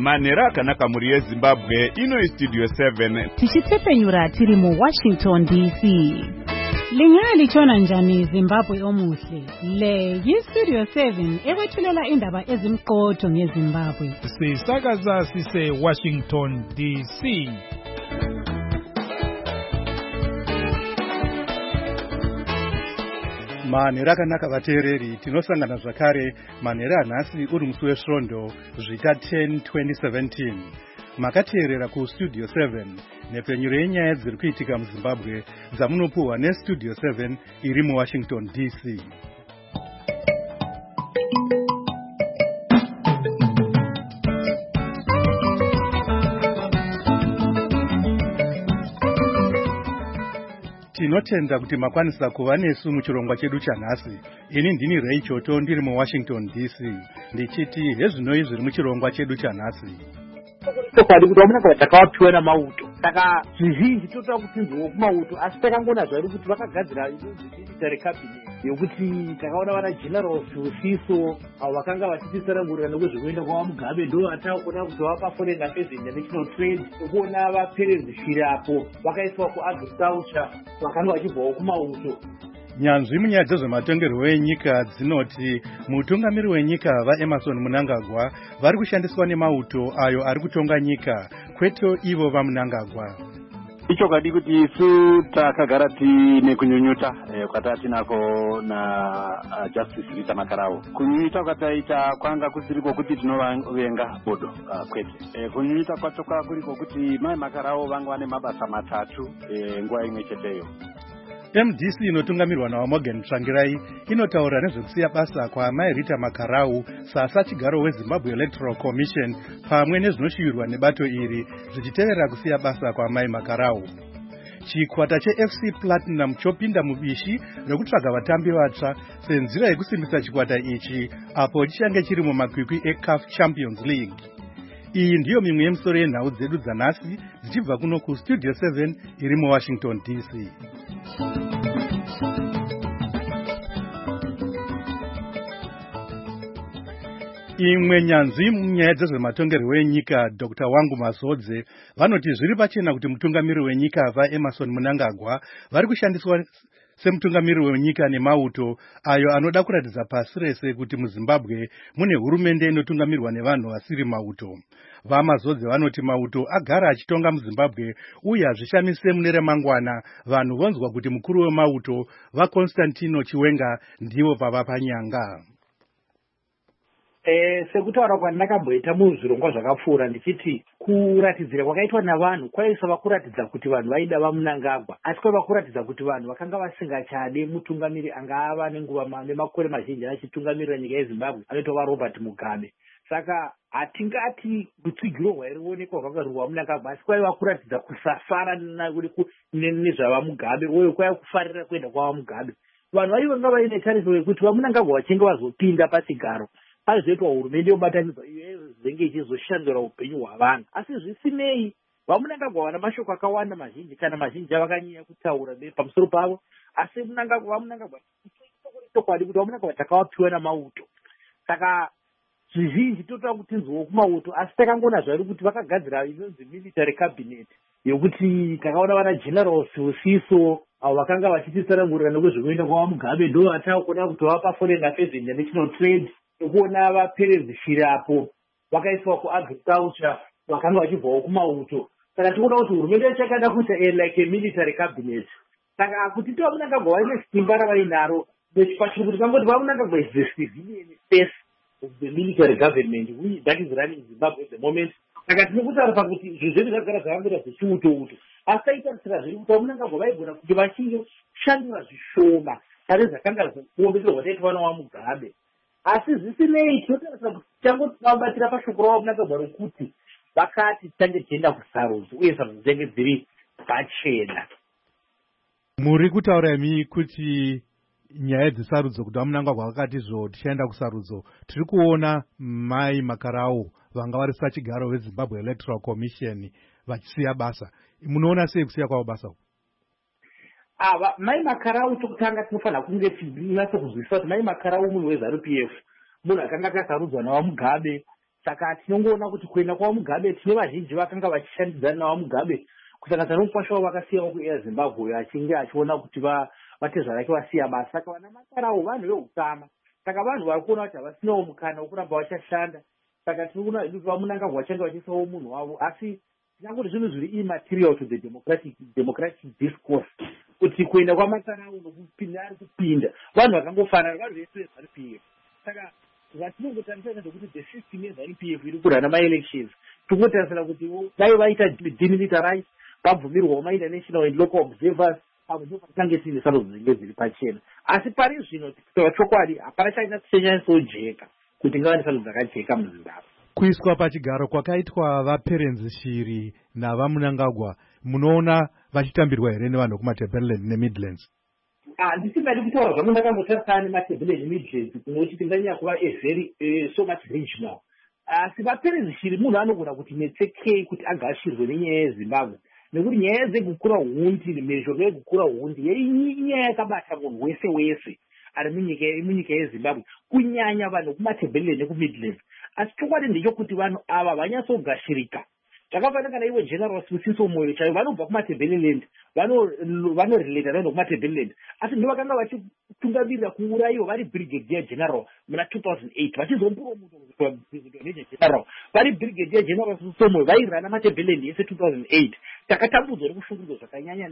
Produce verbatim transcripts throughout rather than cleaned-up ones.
manhero akanaka mhuri yeZimbabwe. Ino iStudio seven tichitsepenyura tiri mu Washington D C. Lingaya lichona njani Zimbabwe omuhle? Le yiStudio seven ekwethulela indaba ezimqotho ngeZimbabwe. Sisakaza sise Washington D C. Manhero akanaka vateereri, tinosangana zvakare manhero anhasi uri musi wesvondo zvika ten twenty seventeen. Makateerera kuStudio seven nepfenyuro yenyaya dziri kuitika muZimbabwe dzamunopuhwa neStudio seven iri muWashington D C. Tinotenda kuti makwanisa kuva nesu muchirongwa chedu chanhasi. Ini ndini Ray Choto ndiri muWashington D C. Ndichiti hezvinoi zviri muchirongwa chedu chanhasi. Kwadi kuti vamuna vatakawapiwa namauto saka zvizhinji totoda kutinzwawo kumauto asi takangona zvari kuti vakagadzira military cabinet yokuti takaona vana generals Siso avo vakanga vachititsanangurira nekwezvekuenda kwaMugabe ndo vatakuona kuti vapa foreign affairs and national trade nekuona vaperezishiri apo vakaiswa kuagriculture vakanga vachibvawo kumauto. Nyanzvi munyaya dzezvematongerwo enyika dzinoti mutungamiri wenyika vaEmerson Mnangagwa vari kushandiswa nemauto ayo ari kutonga nyika kweto ivo vaMnangagwa. Icho kadi kuti isu takagara tine kunyunyuta eh, kwata tinako na uh, Justice Rita Makarau. Kunyunyuta kwataita kwanga kusiriko kuti tinovenga bodo uh, kwete. Eh, kunyunyuta kwatoka kuriko kuti Mai Makarau vanga vane mabasa matatu eh, nguva imwe cheteyo. M D C inotungamirwa naMorgan Tsvangirai inotaura nezvekusiya basa kwaMai Rita Makarau saasachigaro weZimbabwe Electoral Commission pamwe nezvinoshivirwa nebato iri zvichitevera kusiya basa kwaMai Makarau. Chikwata cheF C Platinum chopinda mubishi rekutsvaga vatambi vatsva senzira yekusimbisa chikwata ichi apo chichange chiri mumakwikwi eCAF Champions League. Iyi ndiyo mimwe yemisoro yenhau dzedu dzanhasi dzichibva kuno kuStudio seven iri muWashington D C. Imwe nyanzvi munyaya dzezvematongerwo enyika Doctor Wangu Mazodze vanoti zviri pachena kuti mutungamiri wenyika vaEmerson Mnangagwa vari kushandiswa semutungamiri wenyika nemauto ayo anoda kuratidza pasi rese kuti muZimbabwe mune hurumende inotungamirwa nevanhu vasiri mauto. VaMazodze vanoti mauto agara achitonga muZimbabwe uye hazvishamise mune remangwana vanhu vonzwa kuti mukuru wemauto vaConstantino Chiwenga ndivo pava panyanga. Eh, sekutaura kwandakamboita muzvirongwa zvakapfuura ndichiti kuratidzira kwakaitwa navanhu kwaisava kuratidza kuti vanhu vaida vaMnangagwa asi kwaiva kuratidza kuti vanhu vakanga vasingachade mutungamiri anga ava nenguva nemakore mazhinji achitungamirira nyika yeZimbabwe anoitwa Robert Mugabe. Saka hatingati rutsigiro rwairionekwa rwakarirwa Mnangagwa asi kwaiva kuratidza kusafara nezvavaMugabe uye kwaiva kufarira kuenda kwavaMugabe. Vanhu vaivanga vaine tariro yekuti vaMnangagwa vachinge vazopinda pachigaro azoitwa hurumende yobatanidzwa zvinenge ichizoshandura upenyu hwavanhu. Asi zvisinei vaMnangagwa vana mashoko akawanda mazhinji kana mazhinji avakanyanya kutaura pamusoro pavo asi Mnangagwa vaMnangagwa chokwadi kuti vaMnangagwa takawapiwa namauto saka zvizhinji totoda kutinzwawo kumauto asi takangona zvari kuti vakagadzira inonzi military cabinet yokuti takaona vana generals Siso avo vakanga vachititsanangurira nekwezvekuenda kwaMugabe ndo vatakuona kuti vapa foreign affairs and national trade nekuona vaperezishiri apo vakaiswa kuagriculture vakanga vachibvawo kumauto. Saka tikuona kuti hurumende chakada kuita like a military cabinet. Saka kuti vaMnangagwa vaine simba ravainaro pachiri kuti vangoti vaMnangagwa is the civilian face of the military government which that is running Zimbabwe at the moment. Saka tinokutaura pakuti zvezvedu zvagara zvakambira zvichiuto-uto asi taitarisira zviri kuti vaMnangagwa vaigona kuti vachishandura zvishoma pane zvakanga kuombedzerwa taitwa naMugabe. Asi zvisinei tinotarisa kuti changoti vabatira pashoko ravaMnangagwa rokuti vakati tichange tichienda kusarudzo uye sarudzo dzinenge dziri pachena. Muri kutaura imi kuti nyaya dzesarudzo kuti vaMnangagwa vakati zvo tichaenda kusarudzo, tiri kuona Mai Makarau vanga vari sachigaro weZimbabwe Electoral Commission vachisiya basa. Munoona sei kusiya kwavo basa? Ava Mai Makarau tokutanga tinofanira kunge tinatso kuzwisisa kuti Mai Makarau munhu weZANU P F munhu akanga akasarudzwa naMugabe saka tinongoona kuti kuenda kwaMugabe tine vazhinji vakanga vachishandidzana naVaMugabe kusanganisira nomukwasha wavo vakasiyawo kuair Zimbabwe achinge achiona kuti vatezva rake vasiya basa. Saka vana Makarau vanhu veutama, saka vanhu vari kuona kuti havasinawo mukana wokuramba vachashanda. Saka tinoona kuti vaMunangagwa vachange vachiisawo munhu wavo, asi tinangoti zvinhu zviri immaterial to the democratic democratic discourse kuti kuenda kwaMakarau nokupinda ari kupinda vanhu vakangofanana, vanhu vese vari P F. Saka zvatinongotarisira ndezvekuti the system yeZanu P F iri kurana ma-elections tingotarisira kuti dai vaita demilitarize vabvumirwawo ma-international and local observers avo ndopatingange tiine saro dzinenge dziri pachena. Asi pari zvino kutaura chokwadi hapana chaina kusenyanyisojeka kuti ngavane saro dzakajeka muZimbabwe. Kuiswa pachigaro kwakaitwa vaPerenzishiri navaMunangagwa munoona vachitambirwa here nevanhu vekumaTebeleland neMidlands? Handisingadi kutaura zvangu ndakambotarisana nemaTebeleland neMidlands kunoti tinganyanya kuva a very so much regional. Asi vaPerenzishiri munhu anogona kuti netsekei kuti agashirwe nenyaya yeZimbabwe nekuti nyaya dzekukura hundi mhezhoro yekukura hundi inyaya yakabata munhu wese wese ari munyika yeZimbabwe kunyanya vanhu vekumaTebeleland nekuMidlands. Asi chokwadi ndechokuti vanhu ava vanyatsogashirika. Zvakafanana kana iwe General Sibusiso Moyo chaivo vanobva kumaTebeleland vanorelata navanhu vekumaTebeleland, asi ndo vakanga vachitungamirira kuurayiwa vari Brigadier General muna two thousand eight vachizompromotwa Major General vari Brigadier General Sibusiso Moyo vairana maTebeleland yese two thousand eight. Takatambudzwa nekushungurudzwa zvakanyanya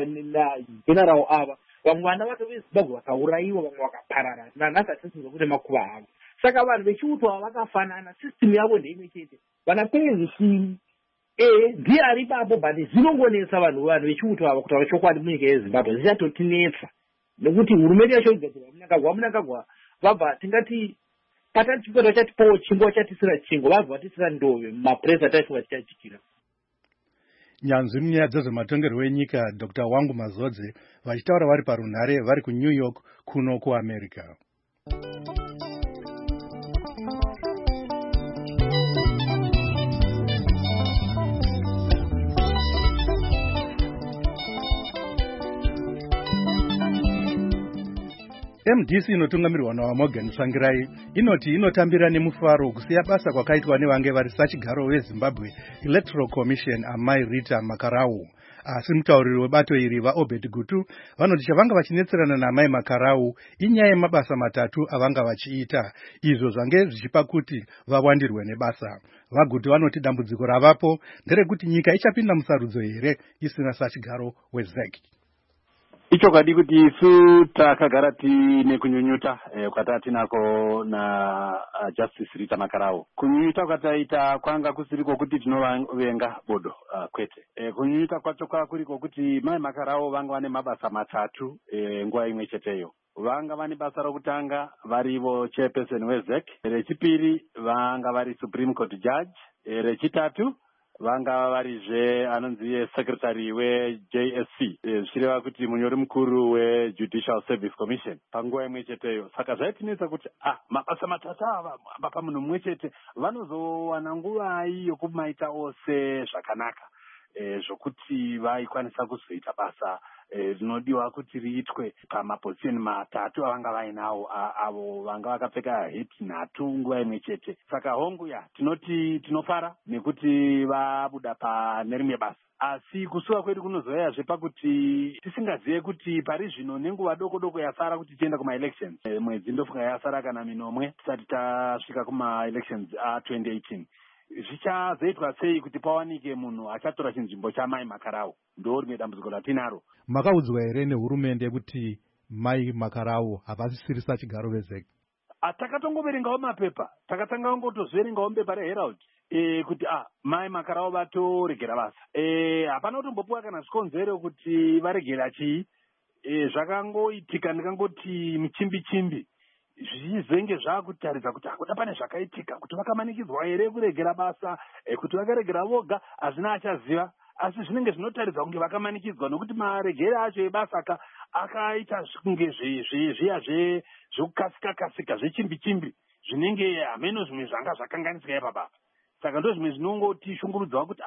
nageneral ava. Vamwe vana vacho veZimbabwe vakaurayiwa, vamwe vakaparara nanhasi atisingizwa kuti makuva avo. Saka vanhu vechiutwa vakafanana, system yavo ndeimwe chete. VanaPerenzishiri eh ndiye ari ipapo but zvinongonetsa vanhu vanhu vechiutwa ava kutaura chokwadi munyika yeZimbabwe zvichatotinetsa nekuti hurumende yacho igadzira Munangagwa Munangagwa vabva tingati patati chikora chatipawo chingo vachatisira chingo vabva vatisira ndove mumapuresa ataifunga tichachikira. Nyanzvi munyaya dzezvematongerwo enyika Doctor Wangu Mazodze vachitaura vari parunhare vari kuNew York kuno kuAmerica. M D C inotungamirwa naMorgan Tsvangirai inoti inotambira nemufaro kusiya basa kwakaitwa nevange vari sachigaro weZimbabwe Electoral Commission Amai Rita Makarau. Asi mutauriri webato iri vaObed Gutu vanoti chavanga vachinetserana naMai Makarau inyaya yemabasa matatu avanga vachiita, izvo zvange zvichipa kuti vawandirwe nebasa. VaGutu vanoti dambudziko ravapo nderekuti nyika ichapinda musarudzo here isina sachigaro weZ E C. Icho kadi kuti isu takagara tine kunyunyuta eh, kwata tinako na uh, Justice Rita Makarau. Kunyunyuta kwataita kwanga kusiriko kuti tinovenga bodo uh, kwete. Eh, kunyunyuta kwacho kuriko kuti Mai Makarau vanga vane mabasa matatu eh, nguva imwe cheteyo. Vanga vane basa rokutanga varivo chairperson weZ E C, rechipiri vanga vari Supreme Court Judge, eh, rechitatu vanga varizve anonzi secretary weJ S C, zvichireva kuti munyori mukuru weJudicial Service Commission panguva imwe cheteyo. Saka zvaitinetsa kuti ah mabasa matatu ava apa munhu mumwe chete vanozowana nguvai yokumaita ose zvakanaka eh, zvokuti vaikwanisa kuzoita basa rinodiwa eh, kuti riitwe pamapozisheni matatu avanga vainawo avo vanga vakapfeka heti nhatu nguva imwe chete. Saka hongu ya tinoti tinofara nekuti vabuda pane rimwe basa, asi kusuwa kwedu kunozoyazve pakuti tisingazive kuti pari zvino nenguva doko doko yasara kuti tienda kumaelections, e, mwedzi ndofunga yasara kana minomwe tisati tasvika kumaelections a twenty eighteen. Zvichazoitwa sei kuti pawanike munhu achatora chinzvimbo chaMai Makarau? Ndo rimwe dambudziko ratinaro. Makaudzwa here nehurumende kuti Mai Makarau havasisiri sachigaro weZ E C? Takatongoverengawo mapepa, takatanga ngotozverengawo bepa reHerald eh kuti ah Mai Makarau vatoregera basa. Eh hapana kutombopuwa kana zvikonzero kuti varegera chii. Eh zvakangoitika ndikangoti michimbi chimbi. Zvizenge zvakutaridza kuti akuda pane zvakaitika kuti vakamanikidzwa here kuregera basa, eh, kuti vakaregera voga hazvina achaziva, asi zvinenge zvinotaridza kunge vakamanikidzwa nokuti maregere acho ebasa akaita kunge zviya zvekukasika kasika zvechimbi chimbi zvinenge hameno zvimwe zvanga zvakanganisika ipapa. Saka ndo zvimwe zvinongoti shungurudzawo kuti ah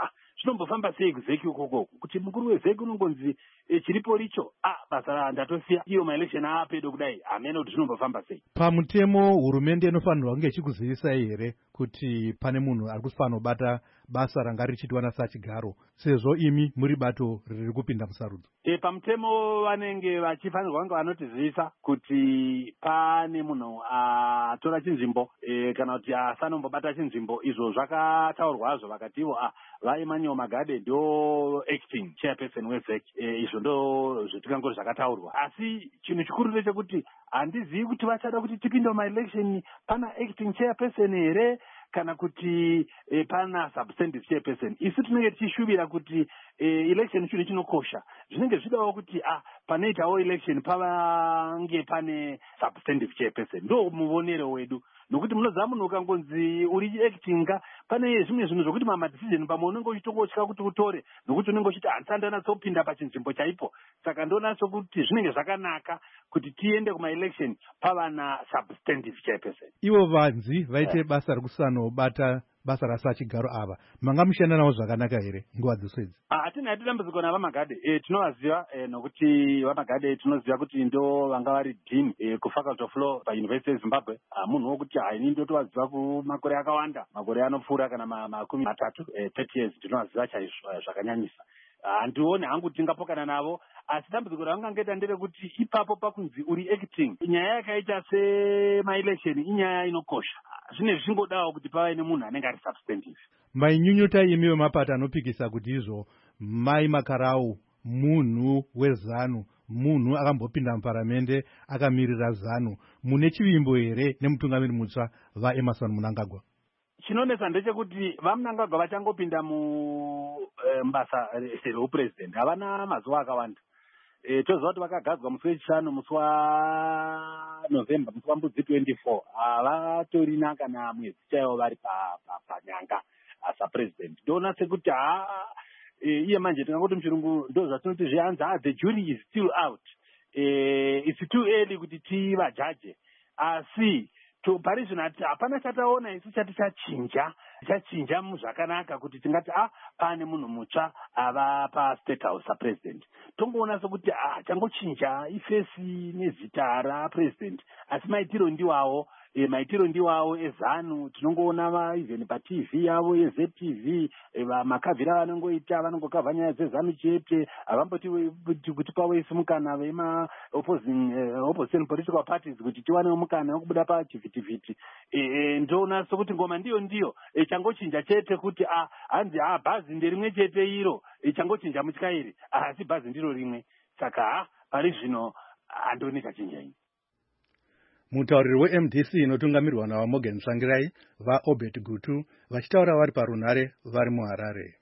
chinombofamba sei kuvheki ukoko kuti mukuru wevheki unongonzi e, chiripo richo ah basa ndatosiya iyo maelection aapedo kudai hamene kuti zvinombofamba sei. Pamutemo hurumende inofanirwa kunge ichikuzivisai here kuti pane munhu ari kufanira kubata basa ranga richiitwa naSachigaro sezvo imi muri bato riri kupinda musarudzo? E, pamutemo vanenge vachifanirwa kunge vanotizivisa kuti pane munhu atora chinzvimbo e, kana kuti asanombobata chinzvimbo. Izvo zvakataurwazvo vakati ivo ah vaEmmanuel Magade ndo acting chairperson wevheki. E, izvo ndo zvetingangori zvakataurwa, asi chinhu chikuru ndechekuti handizivi kuti vachada kuti tipinde mumaelection pana acting chairperson here kana kuti e, pana substantive chairperson. Isi tinenge tichishuvira kuti e, election chinhu chinokosha, zvinenge zvidawo kuti ah panoitawo election pavange pane substantive chairperson. Ndo muvonero wedu, nokuti munoziva munhu ukangonzi uri actinga pane zvimwe zvinhu zvokuti mamadecision pamwe unenge uchitongotya kuti utore, nokuti unenge uchiti handisandanatsopinda pachinzvimbo chaipo. Saka ndonatso kuti zvinenge zvakanaka kuti tiende kumaelection pavana substantive chairperson. Ivo vanzi vaite yeah. basa rekusanobata basa raSachigaro ava manga mushanda navo zvakanaka here nguva dzose idzi? Hatina hati dambudziko navaMagade. E, tinovaziva e, nokuti vaMagade tinoziva kuti ndo vanga vari dean e, kufaculty of law paUniversity yeZimbabwe. Munhu wokuti haini ndotovaziva kumakore akawanda, makore anopfuura kana makumi matatu e, thirty years ndinovaziva chaizvo zvakanyanyisa. Handioni hangu tingapokana navo, asi dambudziko ravangangoita nderekuti ipapo pakunzi uri acting nyaya yakaita semaelection inyaya inokosha, zvine zvichingodawo kuti pave nemunhu anenge ari substantive. Mainyunyuta imi wemapata anopikisa kuti izvo Mai Makarau munhu weZanu, munhu akambopinda muparamende akamirira ZANU, mune chivimbo here nemutungamiri mutsva vaEmmerson Mnangagwa? Chinonetsa ndechekuti vaMnangagwa vachangopinda mubasa e, reupresident havana mazuva akawanda. E, toziva kuti vakagadzwa musi wechishanu musi waNovemba musi wambudzi twenty-four. Havatorina kana mwedzi chaiwo vari panyanga asa president. Ndona sekuti ha e, iye manje tingangoti muchirungu ndo zvatinoti zvihanzi ah the jury is still out. E, it's too early kuti tivajaje, asi pari zvino hapana chataona isu chati chachinja chachinja muzvakanaka kuti tingati ah pane munhu mutsva ava pastate house sapresident. Tongoona sokuti ah changochinja ifesi nezita rapresident, asi maitiro ndiwawo e, maitiro ndiwawo eZANU. Tinongoona even paT V yavo yeZ T V e, makavhira vanongoita vanongokavha nyaya dzeZANU chete, havamboti kuti pawo isi mukana vema opposing uh, opposition political parties kuti tiwanewo mukana wekubuda pachivhitivhiti. E, e, ndoona sokuti ngoma ndiyo ndiyo e, changochinja chete kuti ah hanzi ah bhazi nderimwe chete iro e, changochinja mutyairi asi bhazi ndiro rimwe. Saka ah pari zvino handoni chachinja ini. Mutauriri weM D C inotungamirwa navaMorgan Tsvangirai vaObert Gutu vachitaura vari parunhare vari muHarare.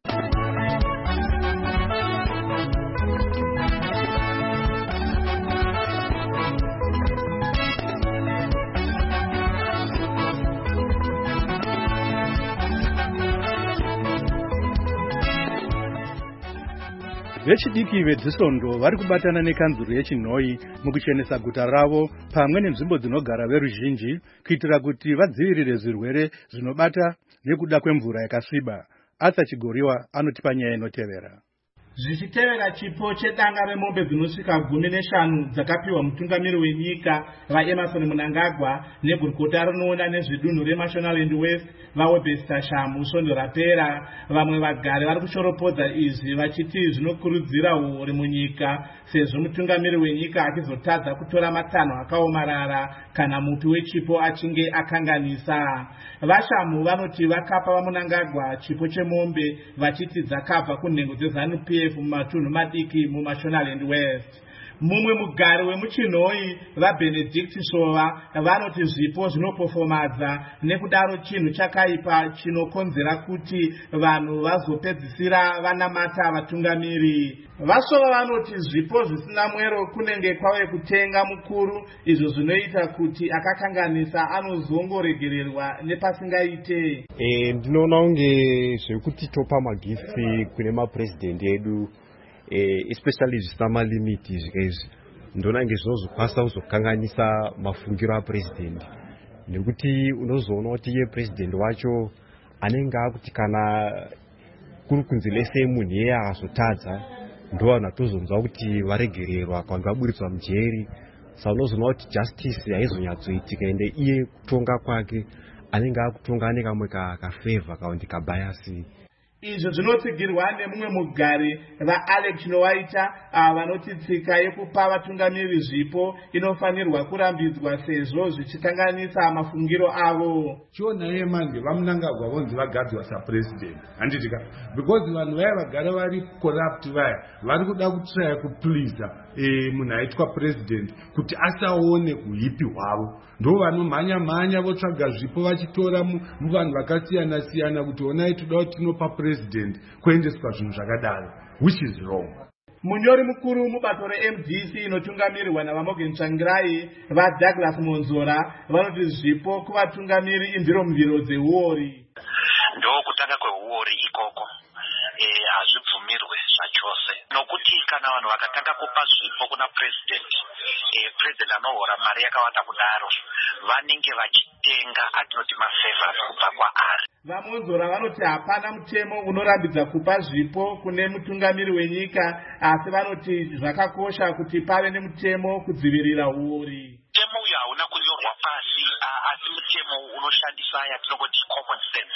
Vechidiki veDzisondo vari kubatana nekanzuru yeChinhoi mukuchenesa guta ravo pamwe nenzvimbo dzinogara veruzhinji kuitira kuti vadzivirire zvirwere zvinobata nekuda kwemvura yakasviba. Arthur Chigoriwa anotipa nyaya inotevera. Zvichitevera chipo chedanga remombe dzinosvika gumi neshanu dzakapiwa mutungamiri wenyika vaEmmerson Mnangagwa negurukota rinoona nezvedunhu reMashonaland West vaWebster Shamu svondo rapera. Vamwe vagari vari kushoropodza izvi vachiti zvinokurudzira uori munyika sezvo mutungamiri wenyika achizotadza kutora matanho akaomarara kana mupi wechipo achinge akanganisa. VaShamu vanoti vakapa vaMnangagwa chipo chemombe vachiti dzakabva kunhengo dzeZANU P F mumatunhu madiki muMashonaland West. Mumwe mugari wemuChinhoi vaBenedict Shova vanoti zvipo zvinopofomadza nekudaro chinhu chakaipa chinokonzera kuti vanhu vazopedzisira vanamata vatungamiri. VaShova vanoti zvipo zvisina mwero kunenge kwave kutenga mukuru, izvo zvinoita kuti akakanganisa anozongoregererwa nepasingaite. E, ndinoona unge zvekuti topa magifti kune mapresident edu Eh, especially zvisina malimiti zvikaizi ndona ngezvinozokwanisa kuzokanganisa mafungiro apresident, nekuti unozoona kuti iye president wacho anenge akuti kana kuri kunzi lese munhu iye akazotadza ndovanhu atozonzwa kuti varegererwa kana vaburitswa mujeri. Saka unozoona kuti justice haizonyatsoitika ende iye kutonga kwake anenge akutonga ane kamwe kafevha kaundi kabayasi. Izvo zvinotsigirwa nemumwe mugari vaAlex Nowaita vanoti tsika yekupa vatungamiri zvipo inofanirwa kurambidzwa sezvo zvichikanganisa mafungiro avo. Chiona iye manje vamunangagwa vonzi vagadzwa sapresident handitika because vanhu vaya vagara vari corrupt vaya vari kuda kutraya kupleasa eh munhu aitwa president kuti asaone kuhipi hwavo ndo vanomhanya mhanya votsvaga zvipo vachitora muvanhu vakasiyana siyana kuti onai toda kuti tinopa president kuendeswa zvinhu zvakadaro, which is wrong. Munyori mukuru mubato re-M D C inotungamirirwa naVaMorgan Tsvangirai vaDouglas Monzora vanoti zvipo kuvatungamiri indiro mviro dzeuori. Ndokutanga kweuori ikoko eh hazvibvumirwe zvachose nokuti kana vanhu vakatanga kupa zvipo kuna president eh president anohora mari yakawanda kudaro vanenge vachitenga atinoti mafavors kubva kwaari. VaMonzora vanoti hapana mutemo unorambidza kupa zvipo kune mutungamiri wenyika asi vanoti zvakakosha kuti pave nemutemo kudzivirira uori. Mutemo uyu hauna kunyorwa pasi asi mutemo unoshandisa yatinongoti common sense.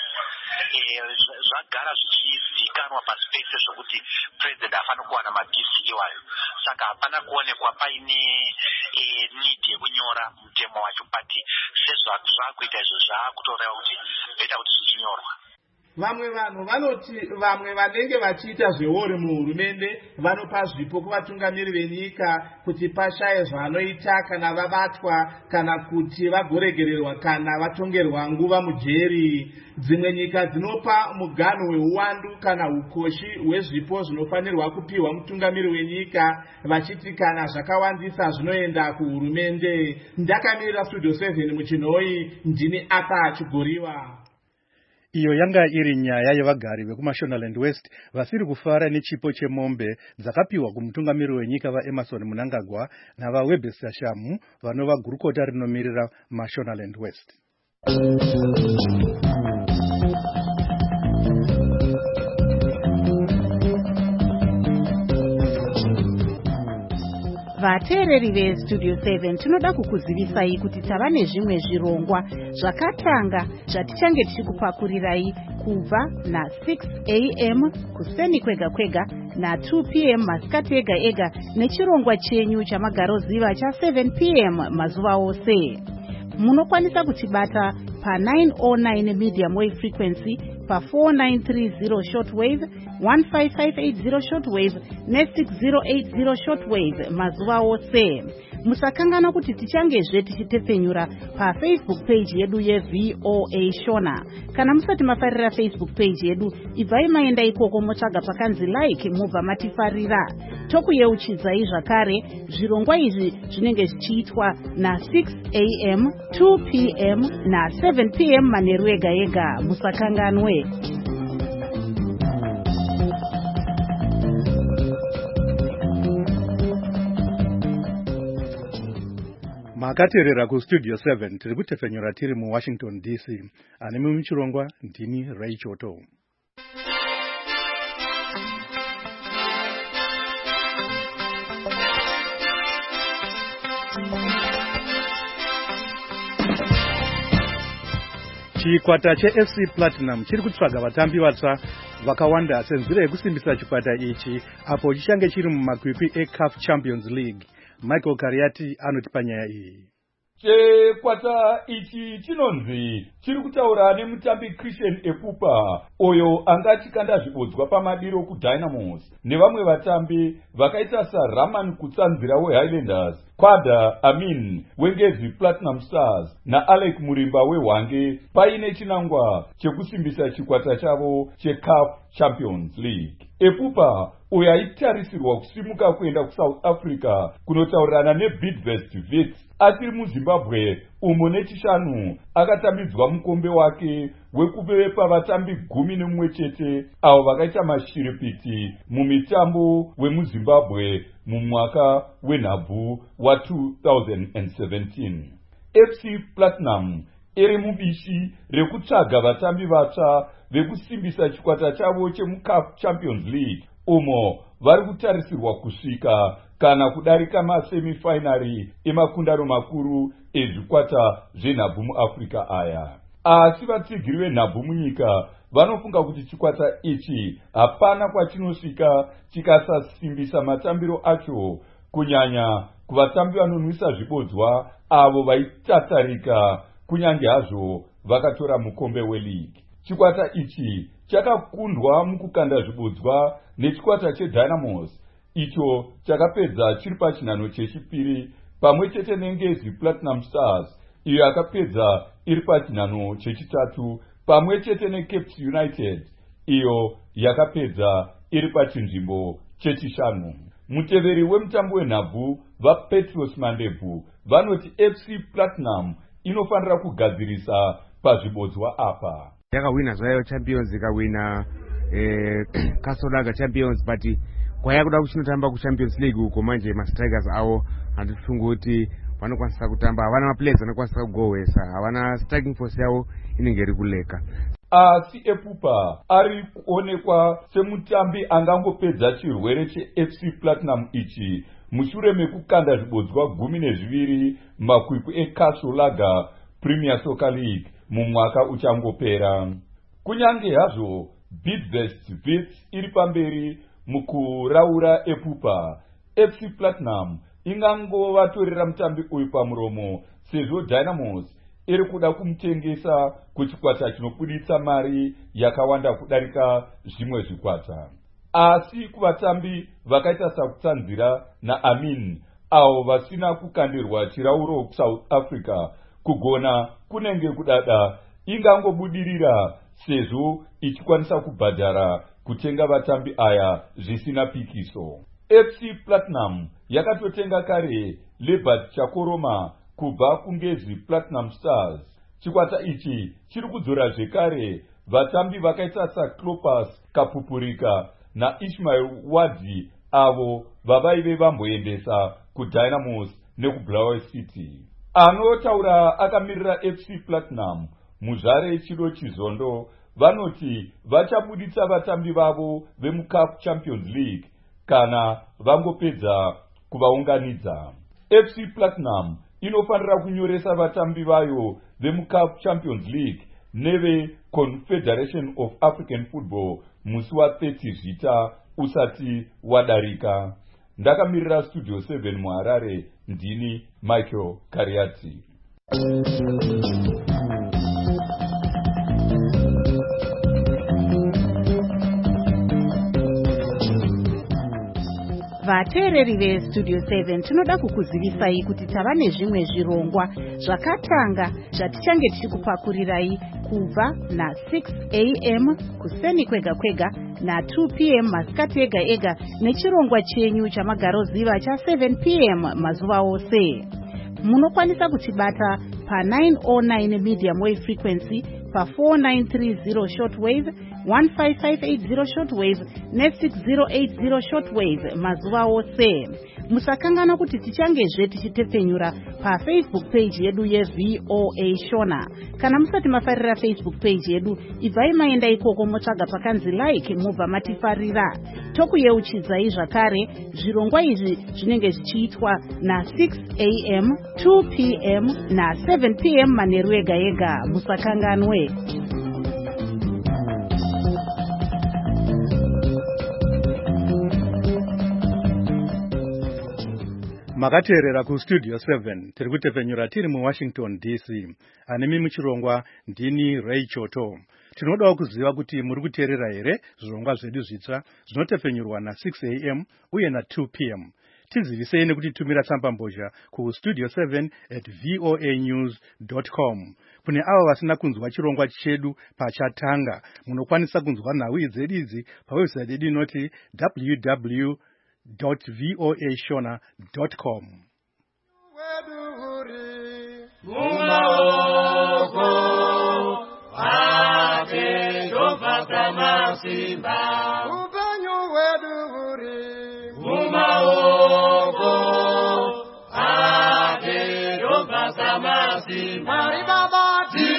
Zvagara zvichizivikanwa pasi pese zvokuti president hafanira kuwana mabhisi iwayo, saka hapana kuonekwa paine need yekunyora mutemo wacho pati sezvakuita izvo zvaakutoreva kuti beta kuti zvichinyorwa. Vamwe vanhu vanoti vamwe vanenge vachiita zveuori muhurumende vanopa zvipo kuvatungamiri venyika kuti pashaye zvanoita kana vabatwa kana kuti vagoregererwa kana vatongerwa nguva mujeri. Dzimwe nyika dzinopa muganhu weuwandu kana ukoshi hwezvipo zvinofanirwa kupiwa mutungamiri wenyika vachiti kana zvakawandisa zvinoenda kuhurumende. Ndakamirira Studio seven muchinhoi ndini Aka Chigoriwa. Iyo yanga iri nyaya yevagari vekuMashonaland West vasiri kufara nechipo chemombe dzakapiwa kumutungamiri wenyika vaEmmerson Mnangagwa navaWebster Shamu vanova gurukota rinomirira Mashonaland West. Vateereri veStudio seven tinoda kukuzivisai kuti tava nezvimwe zvirongwa zvakatanga zvatichange tichikupakurirai kubva na six a m kuseni kwega kwega na two p m masikati ega ega nechirongwa chenyu chamagaroziva cha seven p m mazuva ose. Munokwanisa kutibata pa nine oh nine medium wave frequency, pa four nine three zero shortwave, one five five eight zero shortwave ne six zero eight zero shortwave mazuva ose. Musakangana kuti tichangezve tichitepfenyura pa Facebook page yedu yeV O A Shona. Kana musati mafarira Facebook page yedu, ibvai maenda ikoko motsvaga pakanzi like mubva matifarira. Tokuyeuchidzai zvakare zvirongwa izvi zvinenge zvichiitwa na six a m, two p m na seven p m manheru ega ega. Musakanganwe. Makateerera kuStudio seven tiri kutepfenyura tiri muWashington D C. Ane muchirongwa ndini Ray Choto. Chikwata cheF C Platinum chiri kutsvaga vatambi vatsva vakawanda senzira yekusimbisa chikwata ichi apo chichange chiri mumakwikwi eCAF Champions League. Michael Kariati anotipa nyaya iyi. Chikwata ichi chinonzi chiri kutaura nemutambi Christian Epupa oyo anga chikanda zvibodzwa pamadiro kuDynamos nevamwe vatambi vakaita saRaman Kutsanzira weHighlanders, Kwada Amin weNgezi Platinum Stars na Alec Murimba weHwange paine chinangwa chekusimbisa chikwata chavo cheCAF Champions League. Epupa uyo aitarisirwa kusimuka kuenda kuSouth Africa kunotaurirana neBidvest Wits asiri muZimbabwe umo nechishanu akatambidzwa mukombe wake wekuvepa vatambi gumi nemumwe chete avo vakaita mashiripiti mumitambo wemuZimbabwe mumwaka wenhabvu wa two thousand seventeen. F C Platinum iri mubishi rekutsvaga vatambi vatsva vekusimbisa chikwata chavo chemuCAF Champions League, umo vari kutarisirwa kusvika kana kudarika masemifinari emakundano makuru ezvikwata zvenhabvu muAfrica aya. Asi vatsigiri venhabvu munyika vanofunga kuti chikwata ichi hapana kwachinosvika chikasasimbisa matambiro acho, kunyanya kuvatambi vanonwisa zvibodzwa avo vaitatarika kunyange hazvo vakatora mukombe weligi. Chikwata ichi chakakundwa mukukanda zvibodzwa nechikwata cheDynamos, icho chakapedza chiri pachinhano chechipiri pamwe chete neNgezi Platinum Stars, iyo yakapedza iri pachinhano chechitatu pamwe chete neCapes United, iyo yakapedza iri pachinzvimbo chechishanu. Muteveri wemutambo wenhabvu vaPetros Mandebvu vanoti F C Platinum inofanira kugadzirisa pazvibodzwa apa. Yakawina zvayo Champions, ikawina eh, Castle Champions, but kwaya kuda kuchinotamba kuChampions League uko manje mastrikers awo handitifunga kuti vanokwanisa kutamba, havana maplayers vanokwanisa kugowesa, havana striking force yavo inenge iri kuleka. Asi Epupa ari kuonekwa semutambi angangopedza chirwere cheF C Platinum ichi mushure mekukanda zvibodzwa gumi nezviviri makwikwi eCastle Lager Premier Soccer League mumwaka uchangopera. Kunyange hazvo Bidvest Wits iri pamberi mukuraura Epupa, F C Platinum ingangovatorera mutambi uyu pamuromo sezvo Dynamos iri kuda kumutengesa kuchikwata chinobuditsa mari yakawanda kudarika zvimwe zvikwata. Asi kuvatambi vakaita sakutsanzira naAmin avo vasina kukandirwa chirauro kuSouth Africa, kugona kunenge kudada ingangobudirira sezvo ichikwanisa kubhadhara kutenga vatambi aya zvisina pikiso. F C Platinum yakatotenga kare Lebert Chakoroma kubva kuNgezi Platinum Stars. Chikwata ichi chiri kudzora zvekare vatambi vakaita saClopas Kapupurika naIsmail Wadi avo vavaive vamboendesa kuDynamos nekuBlaue City. Anotaura akamirira F C Platinum muzvare chido chizondo vanoti vachabuditsa vatambi vavo vemuCAF Champions League kana vangopedza kuvaunganidza. F C Platinum inofanira kunyoresa vatambi vayo vemuCAF Champions League neve Confederation of African Football musi wa30 Zvita usati wadarika. Ndakamirira Studio seven muHarare, ndini Michael Kariati. Vateereri veStudio seven tinoda kukuzivisai kuti tava nezvimwe zvirongwa zvakatanga zvatichange tichikupakurirai kubva na6 a m kuseni kwega kwega na2 p m masikati ega ega nechirongwa chenyu chamagaroziva cha7 p m mazuva ose. Munokwanisa kutibata pa9 oh nine medium wave frequency, pa four nine three zero shortwave, one five five eight zero shortwave ne six zero eight zero shortwave mazuva ose. Musakangana kuti tichangezve tichitepfenyura paFacebook page yedu yeV O A Shona. Kana musati mafarira Facebook page yedu, ibvai maenda ikoko motsvaga pakanzi like mubva matifarira. Tokuyeuchidzai zvakare zvirongwa izvi zvinenge zvichiitwa na6 a m, two p m na7 p m manheru ega ega. Musakanganwe. Makateerera kuStudio seven tiri kutepfenyura tiri muWashington D C. Anemi muchirongwa ndini Ray Choto. Tinodawo kuziva kuti muri kuteerera here zvirongwa zvedu zvitsva zvinotepfenyurwa na6 a m uye na2 p m. Tizivisei nekutitumira tsamba mbozha kustudio seven at voa news dot com. Kune avo vasina kunzwa chirongwa chedu pachatanga, munokwanisa kunzwa nhau dzedu idzi pawebsite yedu inoti w w w dot voa shona dot com. Mari Baba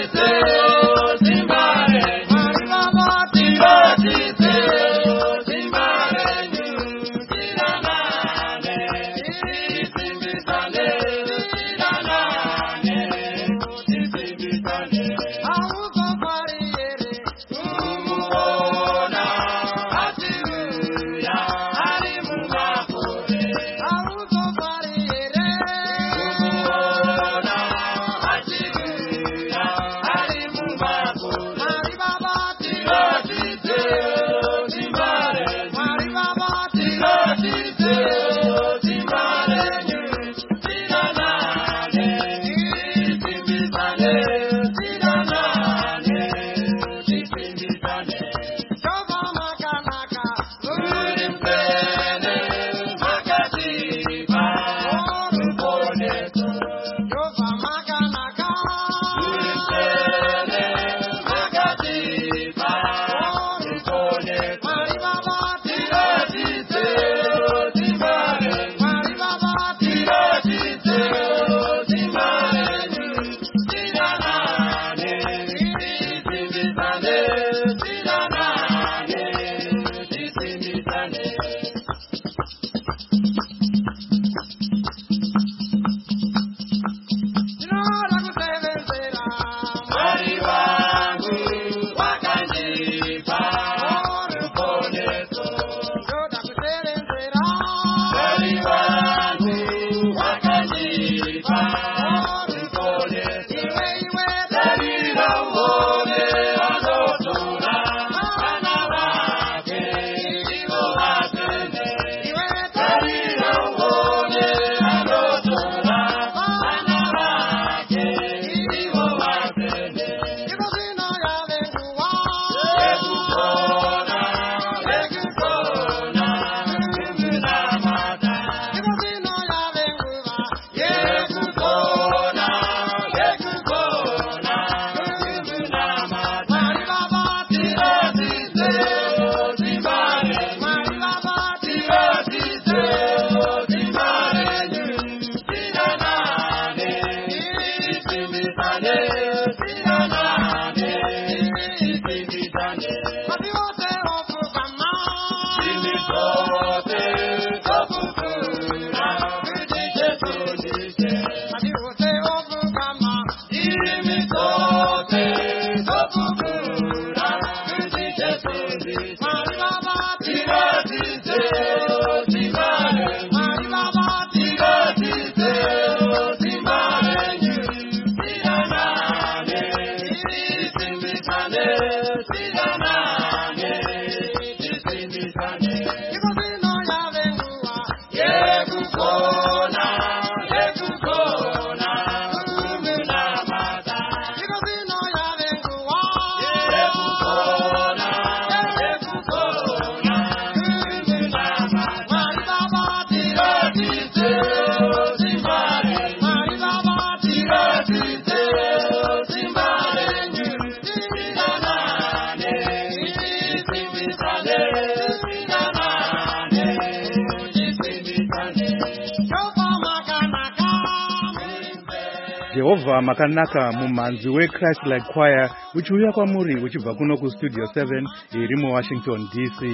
Jehovah makanaka mumanzi weChrist Like Choir uchiuya kwamuri uchibva kuno kustudio seven iri muWashington D C.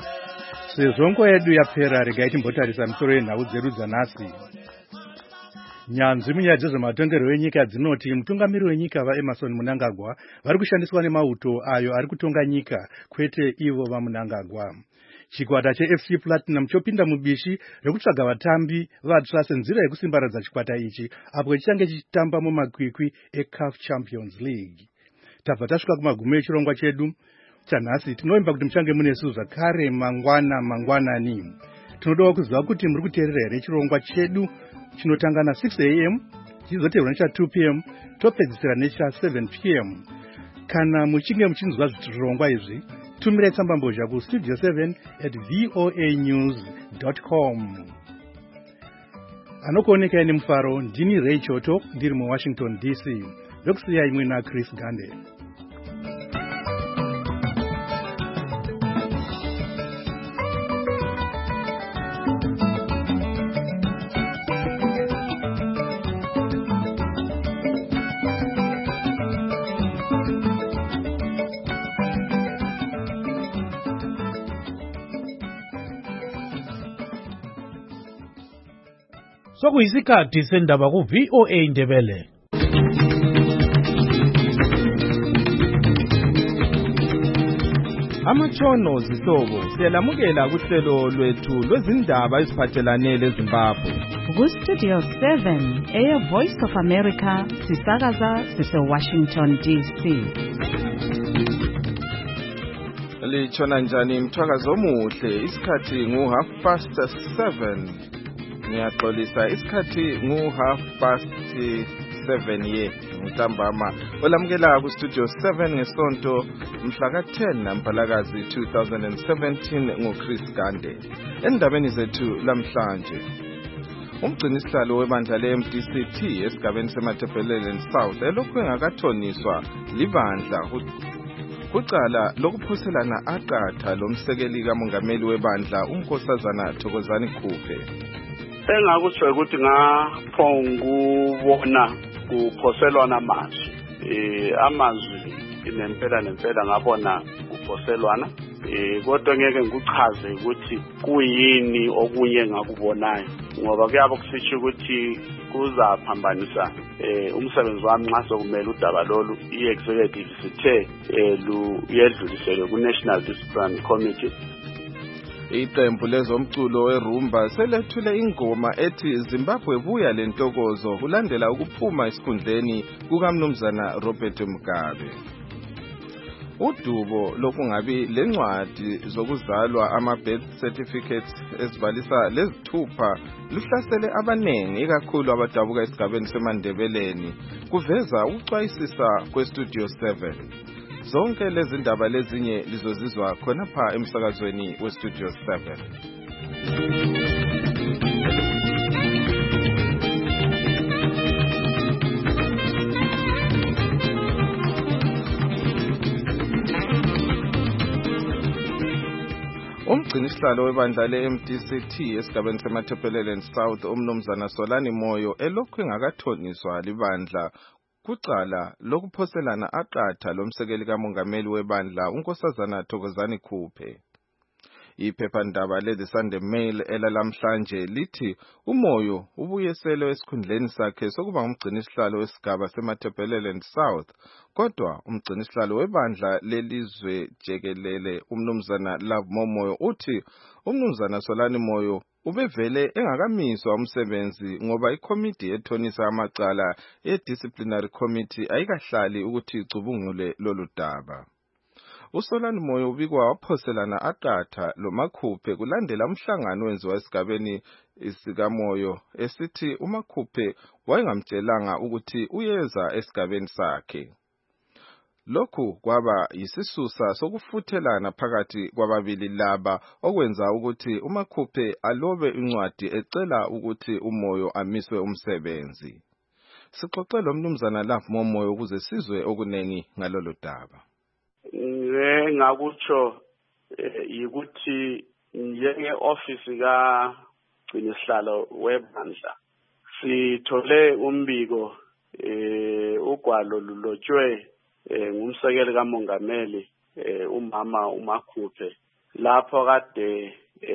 Sezvo nguva yedu yapera, regai timbotarisa misoro yenhau dzedu dzanhasi. Nyanzvi munyaya dzezvematongerwo enyika dzinoti mutungamiri wenyika vaEmmerson Mnangagwa vari kushandiswa nemauto ayo ari kutonga nyika, kwete ivo vaMnangagwa. Chikwata cheF C Platinum chopinda mubishi rekutsvaga vatambi vatsva senzira yekusimbaradza chikwata ichi apo chichange chichitamba mumakwikwi eC A F Champions League. Tabva tasvika kumagumo echirongwa chedu chanhasi. Tinoimba kuti muchange munesu zvakare mangwana mangwanani. Tinodawo kuziva kuti muri kuteerera here chirongwa chedu chinotanga na six a m chizoteerwa necha two p m topedzisira necha seven p m Kana muchinge muchinzwa zvirongwa izvi, tumirai tsambambozha ku studio seven at voa news dot com. Anokuoneka ine mufaro, ndini Ray Choto, ndiri muWashington D C. Ndokusiyai imwe na Chris Gande. sokuyisikhathi sendaba ku V O A Ndebele. Amatshono zihlobo siyalamukela kuhlelo lwethu lwezindaba eziphathelane leZimbabwe. Ku Studio seven, Air Voice of America, sisakaza sise Washington D C. Lichona njani mthwakazo omuhle, isikhathi ngu half past seven. Ngiyaxolisa isikhathi ngu half past seven ye ntambama. Olamukela ku Studio seven ngesonto mhla ka ten naMpalakazi two thousand seventeen ngoChris Gande. Endabeni zethu lamhlanje, umgcinisihlalo webandla le-M D C T esigabeni seMatabeleland South elokhu engakathoniswa libandla kucala lokuphoselana aqatha lomsekeli kamongameli webandla uNkosazana Thokozani Khuphe. Engakutsho ukuthi ngaphongubona kuphoselwana amazwi. Eh amazwi inempela nempela ngabona kuphoselwana. Eh kodwa ngeke ngikuchaze ukuthi kuyini okunye ngakubonayo ngoba kuyabo kusitsho ukuthi kuzaphambanisa eh umsebenzi wami nxa sokumele udaba lolu i-executive sithe lu yedluliselwe ku-National Discipline Committee. Iqembu lezomculo weRumba selethule ingoma ethi Zimbabwe buya lentokozo kulandela ukuphuma esikhundleni kukaMnumzana Robert Mugabe. Udubo lokungabi lencwadi zokuzalwa ama-birth certificates ezibalisa lezithupha luhlasele abanengi ikakhulu abadabuka esigabeni seMandebeleni kuveza ukucwayisisa kweStudio seven. Zonke lezi ndaba lezinye lizozizwa khonapha emsakazweni weStudio seven. Umgcinisihlalo webandla le-M D C T esigabeni seMatabeleland South uMnumzana Solani Moyo elokhu engakathoniswa libandla kucala lokuphoselana aqatha lomsekeli kamongameli webandla uNkosazana Thokozani Khuphe. Iphephandaba le-The Sunday Mail elalamhlanje lithi uMoyo ubuyeselwe esikhundleni sakhe sokuba umgcinisihlalo wesigaba seMatabeleland South, kodwa umgcinisihlalo webandla lelizwe jekelele uMnumzana Love Momoyo uthi uMnumzana Solani Moyo ubevele engakamiswa umsebenzi ngoba ikomiti ethonisa amacala e-Disciplinary Committee ayikahlali ukuthi icubungule lolu daba. uSolani Moyo ubikwa waphoselana aqatha loMakhuphe kulandela umhlangano wenziwa esigabeni isikaMoyo esithi uMakhuphe wayengamtshelanga ukuthi uyeza esigabeni sakhe. Lokhu kwaba yisisusa sokufuthelana phakathi kwababili laba okwenza ukuthi uMakhuphe alobe incwadi ecela ukuthi uMoyo amiswe umsebenzi. Sixoxele uMnumzana Love Momoyo ukuze sizwe okunengi ngalolu daba. Ngakutsho ukuthi njenge office ka gcinisihlalo webandla sithole umbiko eh ugwalo lulotshwe ngumsekeli kamongameli umama uMakhuphe lapho kade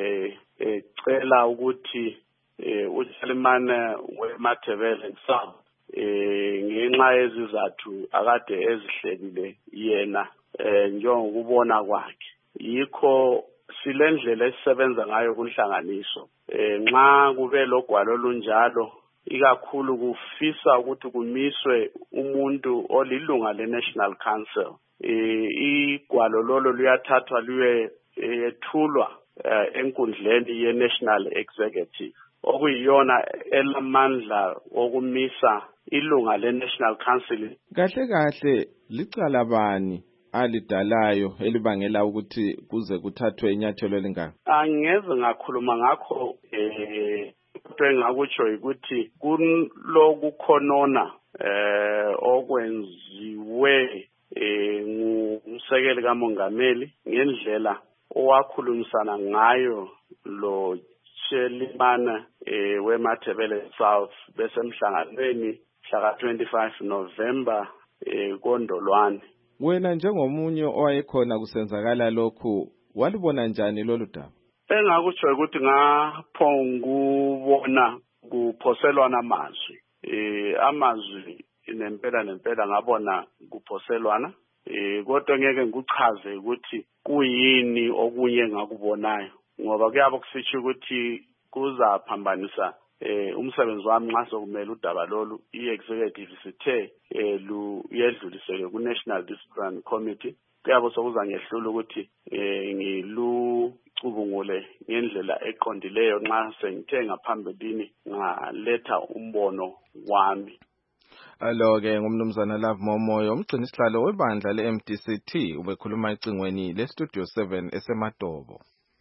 ecela ukuthi uSalimane weMatabeleland South ngenxa yezizathu akade ezihlekile yena njengokubona kwakhe. Yikho silendlela esisebenza ngayo kunhlanganiso nxa kube logwalo lunjalo ikakhulu kufisa ukuthi kumiswe umuntu olilunga le-National Council. Igwalo lolo luyathathwa liwe yethulwa enkundleni ye-National Executive okuyiyona elamandla okumisa ilunga le-National Council. Kahle kahle licala bani alidalayo elibangela ukuthi kuze kuthathwe inyathelo lingaka? Angeze ngakhuluma ngakho eh kodwa engakutsho ukuthi kulokukhonona eh okwenziwe eh ngumsekeli kamongameli ngendlela owakhulumisana ngayo lo Shelimana eh weMatabeleland South besemhlanganweni mhla twenty-five November eh koNdolwane. Wena njengomunye owayekhona kusenzakala lokhu walibona njani lolu daba? Engakutsho ukuthi ngaphongubona kuphoselwana amazwi eh amazwi nempela nempela ngabona kuphoselwana eh kodwa ngeke ngikuchaze ukuthi kuyini okunye ngakubonayo ngoba kuyabo kusitsho ukuthi kuzaphambanisa eh umsebenzi wami nxa sokumele udaba lolu i-executive sithe eh lu yedluliseke ku National Discipline Committee kuyabo sokuza ngehlula ukuthi eh ngilucubungule ngendlela eqondileyo nxa sengithe ngaphambilini ngaletha umbono wami. Alo-ke ngumnumzana Love Momoyo umgcini sihlalo webandla le-M D C T ubekhuluma ecingweni le-Studio seven esemadobo.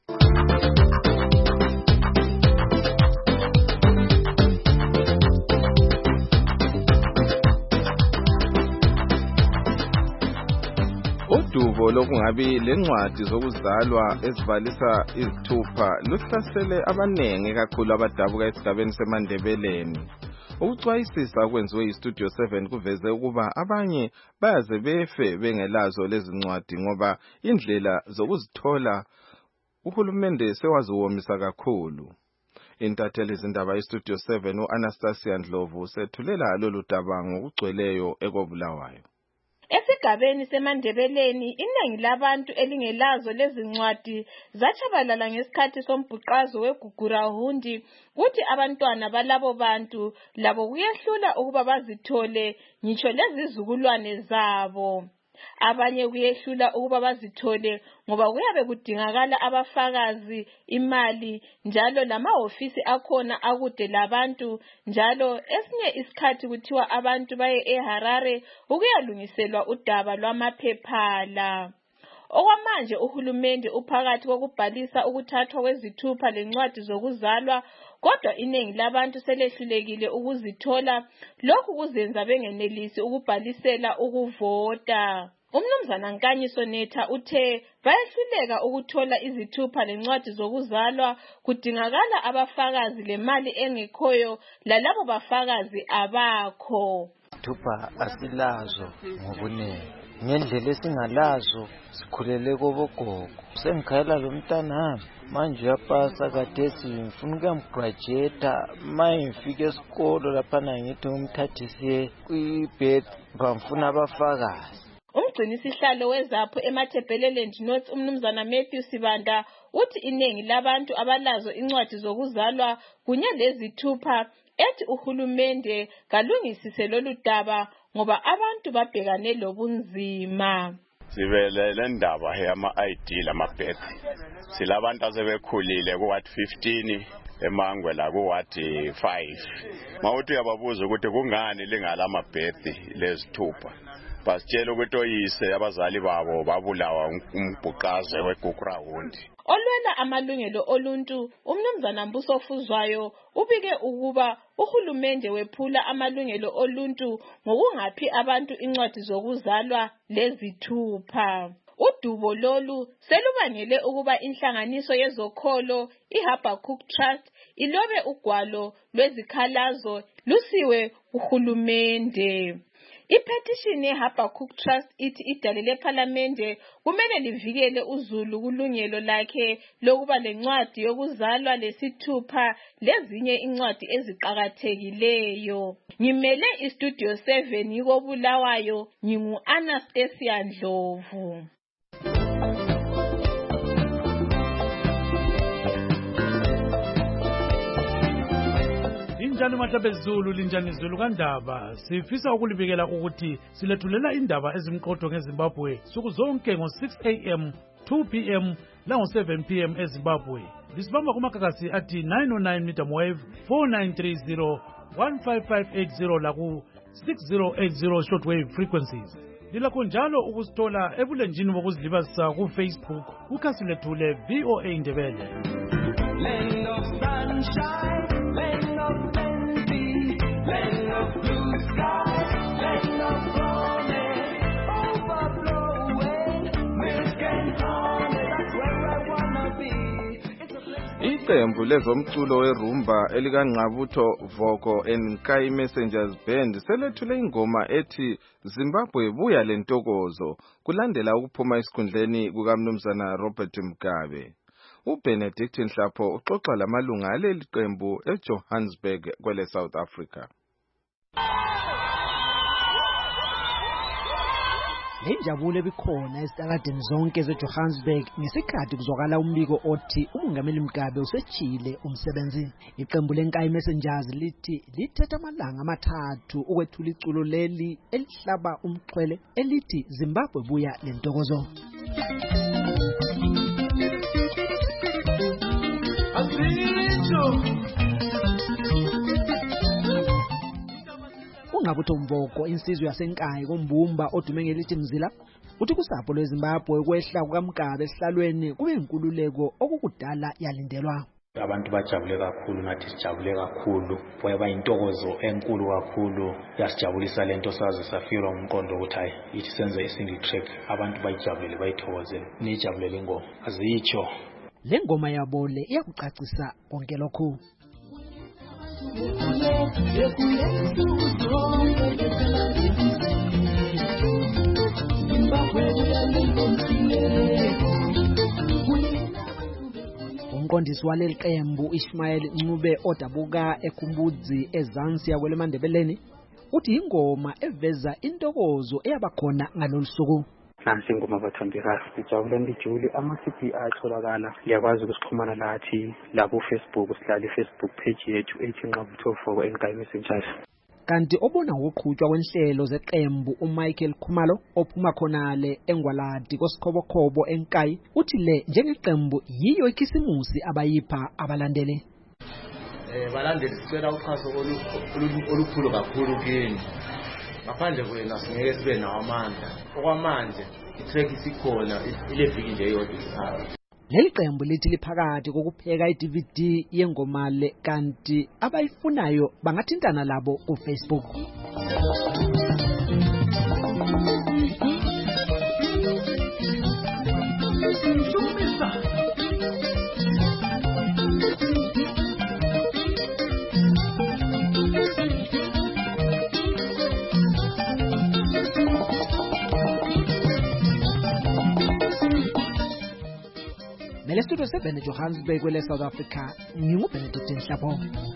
Udubo lokungabi lencwadi zokuzalwa ezibalisa izithupha luhlasele abanengi kakhulu abadabuka esigabeni seMandebeleni. Ukucwayisisa kwenziwe iStudio seven kuveze ukuba abanye baze befe bengelazo lezi ncwadi ngoba indlela zokuzithola uhulumende sewaziwomisa kakhulu. Intatheli izindaba iStudio seven uAnastasia Ndlovu sethulela lolu daba ngokugcweleyo ekobulawayo. Esigabeni seMandebeleni iningi labantu elingelazo lezi ncwadi zachabalala ngesikhathi sombhuqazo weGugurahundi kuthi abantwana balabo bantu labo kuyehlula ukuba bazithole ngitsho lezizukulwane zabo. Abanye kuyehlula ukuba bazithole ngoba kuyabe kudingakala abafakazi, imali njalo lamahofisi akhona akude labantu njalo esinye isikhathi kuthiwa abantu baye eHarare ukuyalungiselwa udaba lwamaphephala. Okwamanje uhulumende uphakathi kokubhalisa ukuthathwa kwezithupha lencwadi zokuzalwa kodwa iningi labantu selehlulekile ukuzithola lokhu kuzenza bengenelisi ukubhalisela ukuvota. Umnumzana Nkanyiso Netha uthe bayehluleka ukuthola izithupha lencwadi zokuzalwa kudingakala abafakazi lemali engekhoyo lalabo bafakazi abakho. Thupha asilazo ngobunene ngendlela esingalazo sikhulele kobogogo sengikhayela lo mntanami manje uyapasa kathesi ngifuna ukuyamgraduate manje ngifike esikolo lapha ngithi ngimthathise kwibed bamfuna abafakazi. Umgcini sihlalo wezapho eMathebeleland North umnumzana Matthew Sibanda uthi iningi labantu abalazo incwadi zokuzalwa kunye lezithupha ethi uhulumende kalungisise lolu daba ngoba abantu babhekane lobunzima. Sibelele ndaba yama-I D lama-birth silabantu asebekhulile ku-ward fifteen eMangwe la ku-ward five mawuthi uyababuza ukuthi kungani lingalama-birth lezithupha basitshela ukuthi oyise abazali babo babulawa umbhuqaze weGugurahundi. Olwela amalungelo oluntu umnumzana Mbuso Fuzwayo ubike ukuba uhulumende wephula amalungelo oluntu ngokungaphi abantu incwadi zokuzalwa lezithupha. Udubo lolu selubangele ukuba inhlanganiso yezokholo iHabakkuk Trust ilobe ugwalo lwezikhalazo lusiwe uhulumende. Ipetition yeHabakkuk Trust ithi idale lePhalamende kumele livikele uZulu kulungelo lakhe lokuba lencwadi yokuzalwa lesithupha lezinye incwadi eziqhakathekileyo. Ngimele iStudio seven yikobulawayo ngingu-Anastasia Ndlovu. Linjani mahlabezulu linjani Zulu kandaba sifisa ukulibikela ukuthi silethulela indaba ezimqotho ngeZimbabwe suku zonke ngo six a m two p m lango seven p m eZimbabwe lisibamba kumakakasi athi nine oh nine medium wave four nine three zero one five five eight zero laku six zero eight zero shortwave frequencies. Lilakho njalo ukusithola ebulenjini bokuzilibazisa ku Facebook kukhasi lethu le V O A Ndebele. Land of sunshine, land of plenty, land of blue sky, land of promise, overflowing, milk and honey, that's where I wanna be. Iqembu lezomculo werumba elikanqabutho Voko and Nkai Messengers Band selethule ingoma ethi Zimbabwe buya lentokozo kulandela ukuphuma esikhundleni kukaMnumzana Robert Mugabe. uBenedict Nhlapho uxoxa lamalunga aleli qembu eJohannesburg kwele South Africa. Lenjabulo ebikhona esitakadeni zonke zeJohannesburg ngesikhathi kuzwakala umbiko othi uMongameli Mugabe usechile umsebenzi. Iqembu leNkayi Messengers lithi lithetha amalanga amathathu ukwethula iculo leli elihlaba umxhwele elithi Zimbabwe buya lentokozo. Ungabuthi umboko insizwe yaseNkayi kombumba odume ngelithi Mzila uthi kusapho lweZimbabwe ukwehla kukaMugabe esihlalweni kube inkululeko okukudala yalindelwa. Abantu bajabule kakhulu nathi sijabule kakhulu kwaba intokozo enkulu kakhulu yasijabulisa lento saze safika umqondo ukuthi hayi ithi senze isingle track abantu bayijabulele bayithokozele nijabulele ingoma azitsho le ngoma yabo le iyakucacisa konke lokho. Umqondisi waleli qembu Ishmael Ncube odabuka eKhumbudzi eZansi yakwele Mandebeleni uthi ingoma eveza intokozo eyabakhona ngalolu suku. Nansi ingoma bathambekayo sijabule ndijule ama-C D atholakala liyakwazi ukusixhumana lathi la ku Facebook sihlala i-Facebook page yethu ethi Nqabutho eNkayi Messengers. Kanti obona ngokuqhutshwa kwenhlelo zeqembu uMichael Khumalo ophuma khonale eNgwaladi koSikhobokhobo eNkayi uthi le njengeqembu yiyo ikhisimusi abayipha abalandeli. Eh balandeli sicela uxhaso olukhulu kakhulu kini. Ngaphandle kwena singeke sibe nawo amandla. Okwamanje itrack isikhona ile viki nje yodwa isikhaya. Leli qembu lithi liphakathi kokupheka i-D V D yengoma le kanti abayifunayo bangathintana labo ku Facebook. Mele studio seven eJohannesburg kwele South Africa nginguBenedict Nhlapho.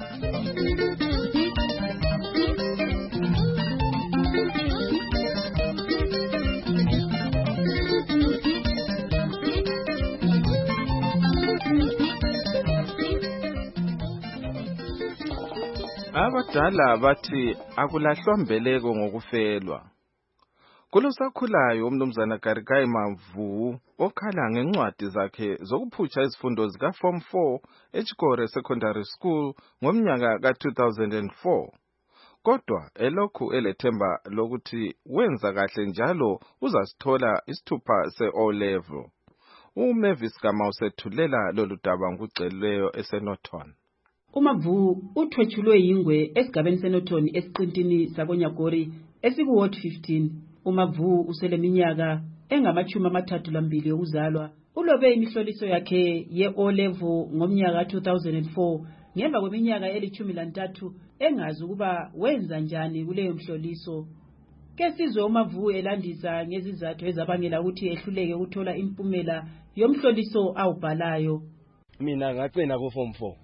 Abadala bathi akulahlwa mbeleko ngokufelwa. Kulosakhulayo umnumzana Garigayi Mavu okhala ngencwadi zakhe zokuphutsha izifundo zika Form four eChikore Secondary School ngomnyaka ka two thousand four. Kodwa elokhu elethemba lokuthi wenza kahle njalo uzasithola isithupha se-O level. uMavis Gama usethulela lolu daba nguceleyo eSenotoni. uMavu uthwetshulwe yingwe esigabeni seNotoni esiqintini sakonyagori esikuward fifteen. uMavu useleminyaka engamachumi amathathu lambili yokuzalwa. Ulobe imihloliso yakhe ye-O level ngomnyaka two thousand four ngemva kweminyaka elichumi lantathu engazi ukuba wenza njani kuleyo mhloliso. Ke sizwe uMavu elandisa ngezizathu ezabangela ukuthi ehluleke ukuthola impumela yomhloliso awubhalayo. Mina ngacena ku Form four.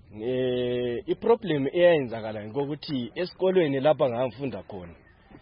Eh iproblem eyenzakala ngokuthi esikolweni lapha ngangifunda khona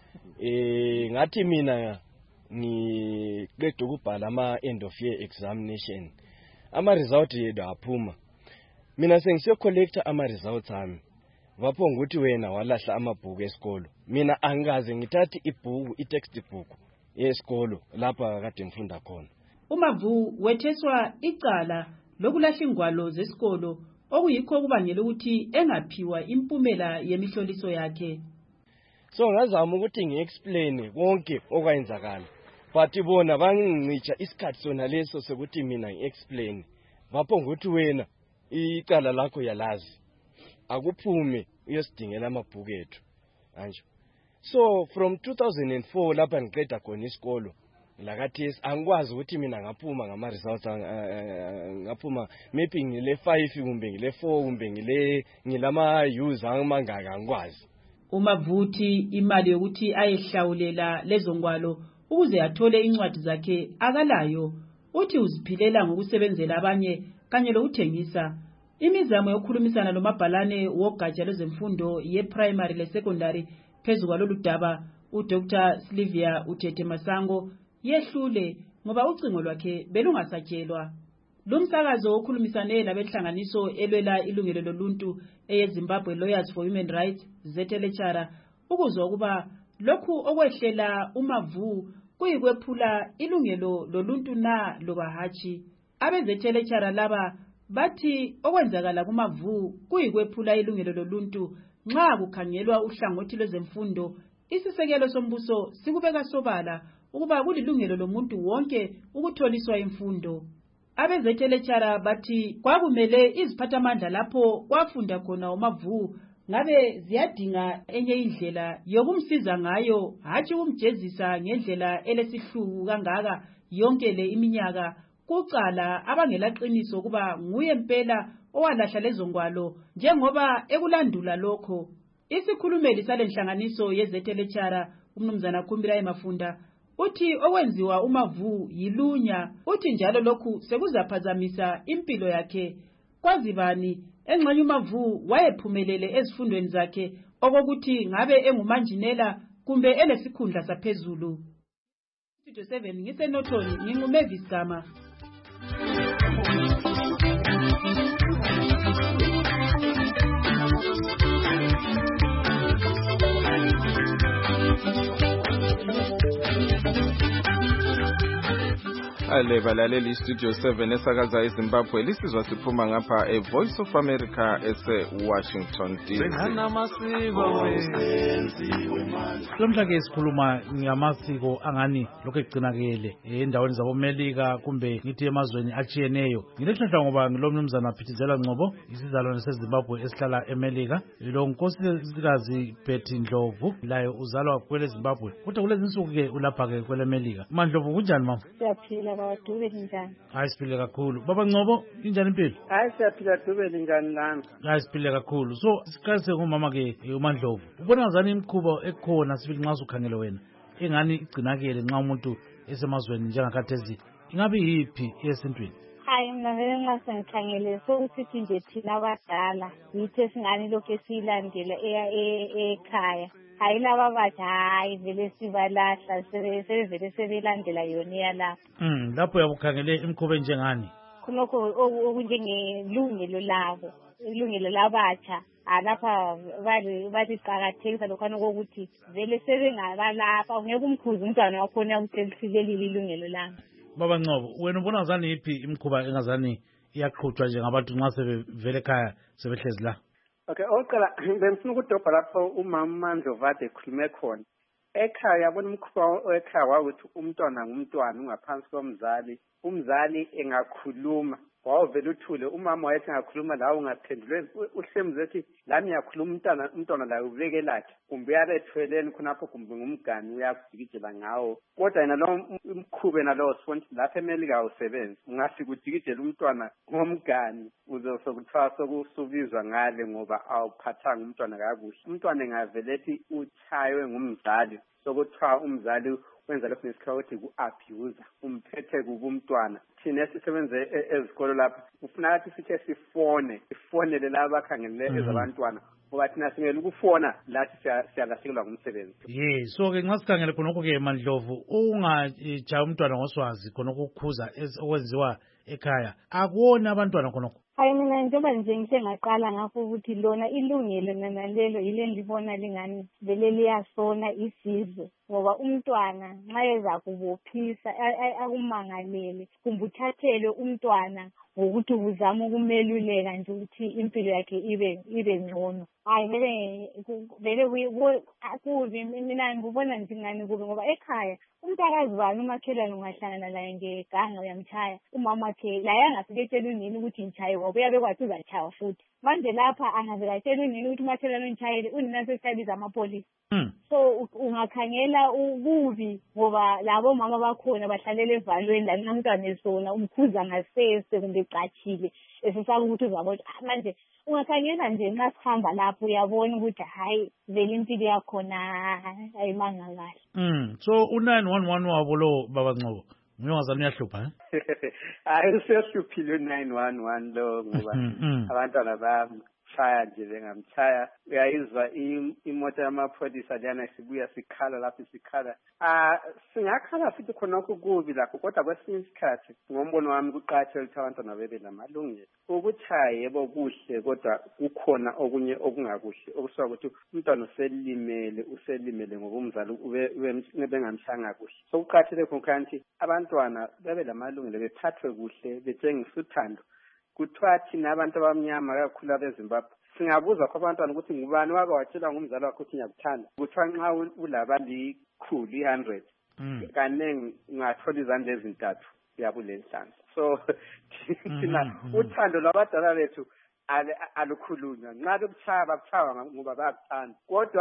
eh ngathi mina ngiqeda ukubhala ama end of year examination ama result yethu aphuma. Mina sengise collector ama results ami bapho ngokuthi wena walahla amabhuku esikolo. Mina angaze ngithathe ibhuku i-textbook yesikolo lapha kade ngifunda khona. uMavu wetheswa icala lokulahla ingwalo zesikolo okuyikho kubangela ukuthi engaphiwa impumela yemihloliso yakhe. So ngazama ukuthi ngiexplain konke okwenzakala but bona bangincicha isikhathi sona leso sokuthi mina ngiexplain bapho ngokuthi wena icala lakho yalazi akuphume uyosidingela amabhuku ethu manje. So from two thousand four lapha ngiqeda khona isikolo lakathi angikwazi ukuthi mina ngaphuma ngama results ngaphuma maybe ngile five kumbe ngile four kumbe ngile ngilama user amangaka angikwazi. uMavuthi imali yokuthi ayehlawulela lezo ngwalo ukuze athole incwadi zakhe akalayo. Uthi uziphilela ngokusebenzela abanye kanye lokuthengisa. Imizamo yokukhulumisana lomabhalane wogatsha lwezemfundo ye-primary le-secondary phezu kwalolu daba uDr Sylvia Utete Masango yehlule ngoba ucingo lwakhe belungasatshelwa. Lumsakazo okhulumisane labenhlanganiso elwela ilungelo loluntu eyeZimbabwe Lawyers for Human Rights Z L H R ukuzwa ukuba lokhu okwehlela uMavu kuyikwephula ilungelo loluntu na loba hatshi. Abe-Z L H R laba bathi okwenzakala kuMavu kuyikwephula ilungelo loluntu nxa kukhangelwa uhlangothi lwezemfundo. Isisekelo sombuso sikubeka sobala ukuba kulilungelo lomuntu wonke ukutholiswa imfundo. Abe-Z L H R bathi kwakumele iziphathamandla lapho kwafunda khona uMavu ngabe ziyadinga enye indlela yokumsiza ngayo hatshi ukumjezisa ngendlela elesihluku kangaka yonke le iminyaka kucala abangelaqiniso kuba nguye impela owalahla lezo ngwalo njengoba ekulandula lokho. Isikhulumeli salenhlanganiso ye-Z L H R umnumzana Khumbirayi Mafunda uthi okwenziwa uMavu yilunya, uthi njalo lokhu sekuzaphazamisa impilo yakhe. Kwazibani engxenye uMavu wayephumelele ezifundweni zakhe okokuthi ngabe engumanjinela kumbe elesikhundla saphezulu. Studio seven ngisenotoni nginguMavis Gama. Ale balaleli Studio seven esakaza eZimbabwe lisizwa siphuma ngapha e Voice of America ese Washington D C. Lamhla ke sikhuluma ngamasiko angani lokho egcinakele endaweni zabomelika kumbe ngithi emazweni achiyeneyo. Ngilehlahla ngoba ngilomnumzana Phithizela Ngcobo isizalwane seZimbabwe esihlala eMelika. Lo nkosikazi Betty Ndlovu layo uzalwa kwele Zimbabwe. Kodwa kulezi insuku ke ulapha ke kwele Melika. Mandlovu kunjani mama? Siyaphila baba Dube njani? Hayi siphile kakhulu. Baba Ngcobo injani impilo? Hayi siyaphila Dube njani lana? Hayi siphile kakhulu. So siqalise ngomama ke uMandlovu. Ubona ngazani imikhuba ekhona sifike nxa ukhangele wena engani igcinakele nxa umuntu esemazweni njengakhathezi ingabe yiphi esintwini? Hayi mina vele nxa sengikhangele sokusithi nje thina abadala yithi esingani lokhu esiyilandela ekhaya. Hayi laba bathi hayi vele sibalahla sebevele sebelandela yona iyalapha. Mm, lapho yabukhangele imikhuba enjengani? Khonokho okunjengelungelo labo, ilungelo labatsha. Alapha bali baliqakathekisa lokhana kokuthi vele sebengabalapha ungeke umkhuze umntwana wakhona ukuselisibelile ilungelo lami. Baba Ngcobo wena ubona ngazani iphi imikhuba engazani iyaqhutshwa njengabantu nxa sebevele ekhaya sebehlezi la? Okay, oqala bengifuna ukudobha lapho umama Ndlovu ade ekhulume khona. Ekhaya yabona umkhuba ekhaya wakuthi umntwana ngumntwana ungaphansi komzali. Umzali engakhuluma wawuvela uthule umama wayethi ngakhuluma lawo ungaphendulwe uhlemze ethi lami yakhuluma umntwana umntwana la ubeke lakhe kumbe yarethweleni khonapho kumbe ngumgani uyakudikijela ngawo. Kodwa yena lo umkhube nalo sifona lapha eMelika usebenza ungafika udikijela umntwana ngomgani uze sokuthiwa sokusubizwa ngale ngoba awuphathanga umntwana kakuhle. Umntwana engavele ethi uchaywe ngumzali sokuthiwa umzali wenza lokho nesikhawu ukuthi ku-abuse umphethe kubumntwana. Thina esisebenze ezikolo lapha ufuna ukuthi sithe sifone sifonele laba abakhangelele ezabantwana ngoba thina singela ukufona lathi siyalahlekelwa ngumsebenzi. Ye so ke nxa sikhangele khonokho ke Mandlovu ungajaya umntwana ngoswazi khonokho ukukhuza okwenziwa ekhaya akuwona abantwana khonokho. Hayi mina njengoba nje ngise ngaqala ngakho ukuthi lona ilungelo nalelo yile ndibona lingani vele liyasona isizwe ngoba umntwana nxa eza kubophisa akumangalele kumbe uthathelwe umntwana ngokuthi uzama ukumeluleka nje ukuthi impilo yakhe ibe ibe ngcono. Hayi vele vele akubi mina ngibona nje ngani kube ngoba ekhaya umntakazi bani umakhelwane ungahlangana laye ngeganga uyamchaya umama wakhe la yangafike etshela unini ukuthi ngichaye ngoba uyabe kwathi uzachaya futhi. Manje lapha angavela atshela unini ukuthi umakhelwane ungitshayele unina sesiyabiza amapolisa. So ungakhangela ububi ngoba labo mama bakhona bahlalela evalweni la nomntwana esona umkhuza ngasese kumbe ecachile esisaba ukuthi uzabona manje ungakhangela nje nxa sihamba lapho uyabona ukuthi hayi vele impilo yakhona ayimanga kahle. Mm so u nine one one wabo lo baba Ngcobo nguye ongazalwa uyahlupha hayi usehluphile u-nine one one lo ngoba abantwana bayamshaya nje bengamshaya uyayizwa imoto yamapholisa leyana sibuya sikhala lapho sikhala um singakhala futhi khonokho kubi lakho kodwa kwesinye isikhathi ngombono wami kuqakathekile ukuthi abantwana bebe namalungelo ukutshaya yebo kuhle kodwa kukhona okunye okungakuhle okusuka ukuthi umntwana uselimele uselimele ngoba umzali bengamshanga kuhle so kuqakathekile khonkanti abantwana bebe lamalungelo bephathwe kuhle betshengisa uthando kuthiwa thina abantu abamnyama kakhulu abezimbabwe singabuza kwabantwana ukuthi ngubani wake watshela ngumzali wakho ukuthi ngiyakuthanda kuthiwa nxa ulabalikhulu i-hundred kaningi ungathola izandla ezintathu uyabuleli hlanza so thina uthando lwabadala bethu alukhulunywa nxa bekuchaya bakuchaya ngoba bayakuthanda kodwa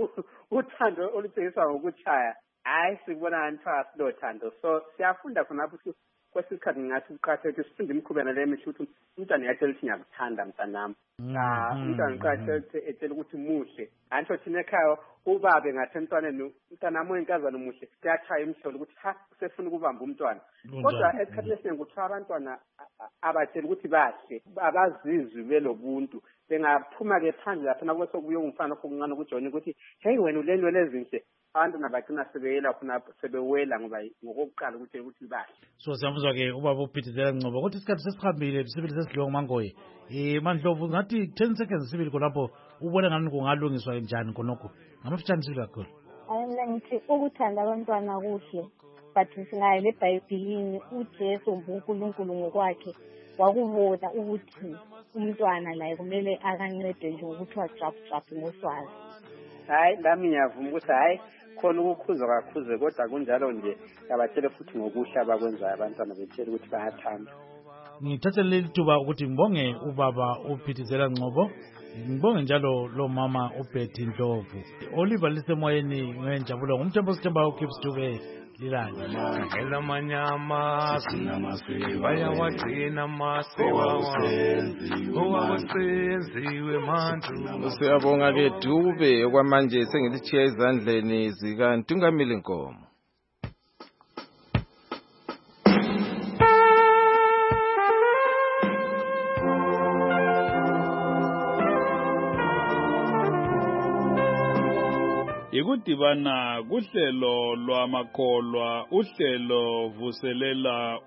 uthando oluthengiswa ngokuchaya hayi sikubona ngani asilothando so siyafunda khonapho kwesikhathi ngathi uqakathekile sifunde imikhubana le emihle ukuthi umntwana uyatshela ukuthi ngiyakuthanda mntanami umntwana uqakathekile etshela ukuthi muhle antsho thina ekhaya ubabe ngathi emntwaneni umntanami oyinkazana muhle siyatshaya imhlolo ukuthi ha usefuna ukubamba umntwana kodwa esikhathini esiningi kuthiwa abantwana abatshela ukuthi bahle abazizwi belobuntu bengaphuma-ke phandle laphana kube sokubuye umfana okuncane ukujona ukuthi heyi wena ulenwele ezinhle abantwana bagcina sebeyela khona sebewela ngoba ngokokuqala ukuthi ukuthi bahle so siyamuzwa-ke ubaba uPhithizela Ngcobo kodwa isikhathi sesihambile sibili sesidliwe nguMangoye um Mandlovu ngathi ten seconds sibili khonapho ubone ngani kungalungiswa njani khonokho ngamafitshane sibili kakhulu hayi mina ngithi ukuthanda abantwana kuhle but singaye lebhayibhilini ujesu unkulunkulu ngokwakhe wakubona ukuthi umntwana laye kumele akancede nje ukuthi wajabujabhu ngoswazi hayi lami ngiyavuma ukuthi hayi khona ukukhuzwa kakhuze kodwa kunjalo nje abatshele futhi ngokuhle abakwenzayo abantwana betshele ukuthi bayathanda ngithathe leli thuba ukuthi ngibonge ubaba uPhithizela Ngcobo ngibonge njalo lo mama uBetty Ndlovu Oliver lisemoyeni ngenjabulo ngumthembo sithemba uKips Dube lilani ela manyama bayawagcina masiwa owawenziwe manje siyabonga ke Dube okwamanje sengilithiya ezandleni zika Ntungamili Nkomo ikudibana kuhlelo lwamakholwa uhlelo vuselela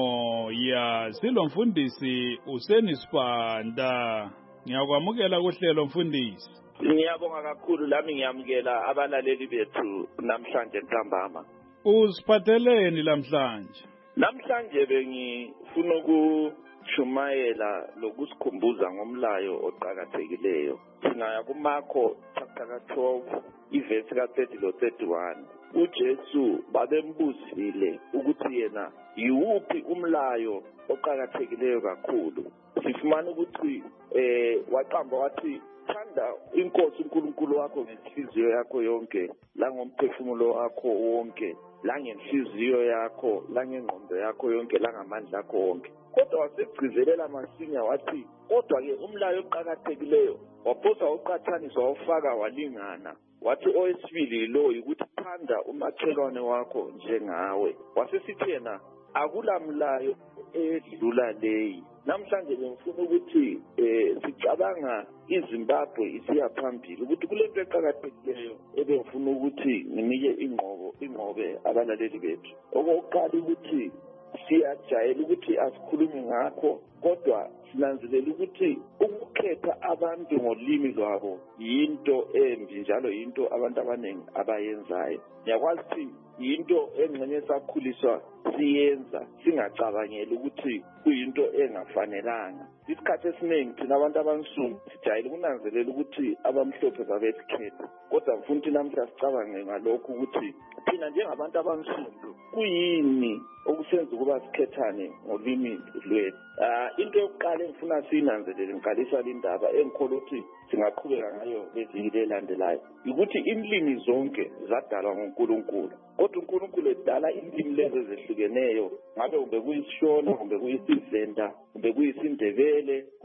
umoya silomfundisi usenisipanda ngiyakwamukela kuhlelo mfundisi ngiyabonga kakhulu lami ngiyamukela abalaleli bethu namhlanje ntambama usiphatheleni lamhlanje namhlanje bengifuna ukushumayela lokusikhumbuza ngomlayo oqhakathekileyo singaya kuMarko chapter twelve ivesi ka thirty lo thirty-one uJesu babembuzile ukuthi yena yiwuphi umlayo oqhakathekileyo kakhulu sifumana ukuthi eh waqamba wathi thanda inkosi uNkulunkulu wakho ngenhliziyo yakho yonke la ngomphefumulo wakho wonke la ngenhliziyo yakho la ngengqondo yakho yonke la ngamandla akho wonke kodwa wasegcizelela masinya wathi kodwa ke umlayo oqhakathekileyo waphosa uqhathanisa wafaka walingana wathi owesibili lo ukuthi thanda umakhelwane wakho njengawe wasesithi yena akulamlayo edlula leyi namhlanje ngifuna ukuthi eh sicabanga iZimbabwe isiya phambili ukuthi kulento eqhakathekileyo ebengifuna ukuthi nginike ingqobo ingqobe abalaleli bethu okokuqala ukuthi siyajayela ukuthi asikhulumi ngakho kodwa sinanzelela ukuthi ukukhetha abantu ngolimi lwabo yinto embi njalo yinto abantu abaningi abayenzayo ngiyakwazi ukuthi yinto engxenye sakhuliswa siyenza singacabangeli ukuthi kuyinto engafanelanga isikhathi esiningi thina abantu abansundu sijayele ukunanzelela ukuthi abamhlophe babesikhetha kodwa mfuna ukuthi namhla sicabange ngalokhu ukuthi thina njengabantu abansundu kuyini okusenza ukuba sikhethane ngolimi lwethu uh, into yokuqala engifuna siyinanzelele ngiqalisa lindaba engikholwa ukuthi singaqhubeka ngayo leviki elandelayo ukuthi inlimi zonke zadalwa nguNkulunkulu kodwa uNkulunkulu edala inlimi lezo ezehlukeneyo ngabe kumbe kuyisishona kumbe kuyisivenda kumbe kuyisindebele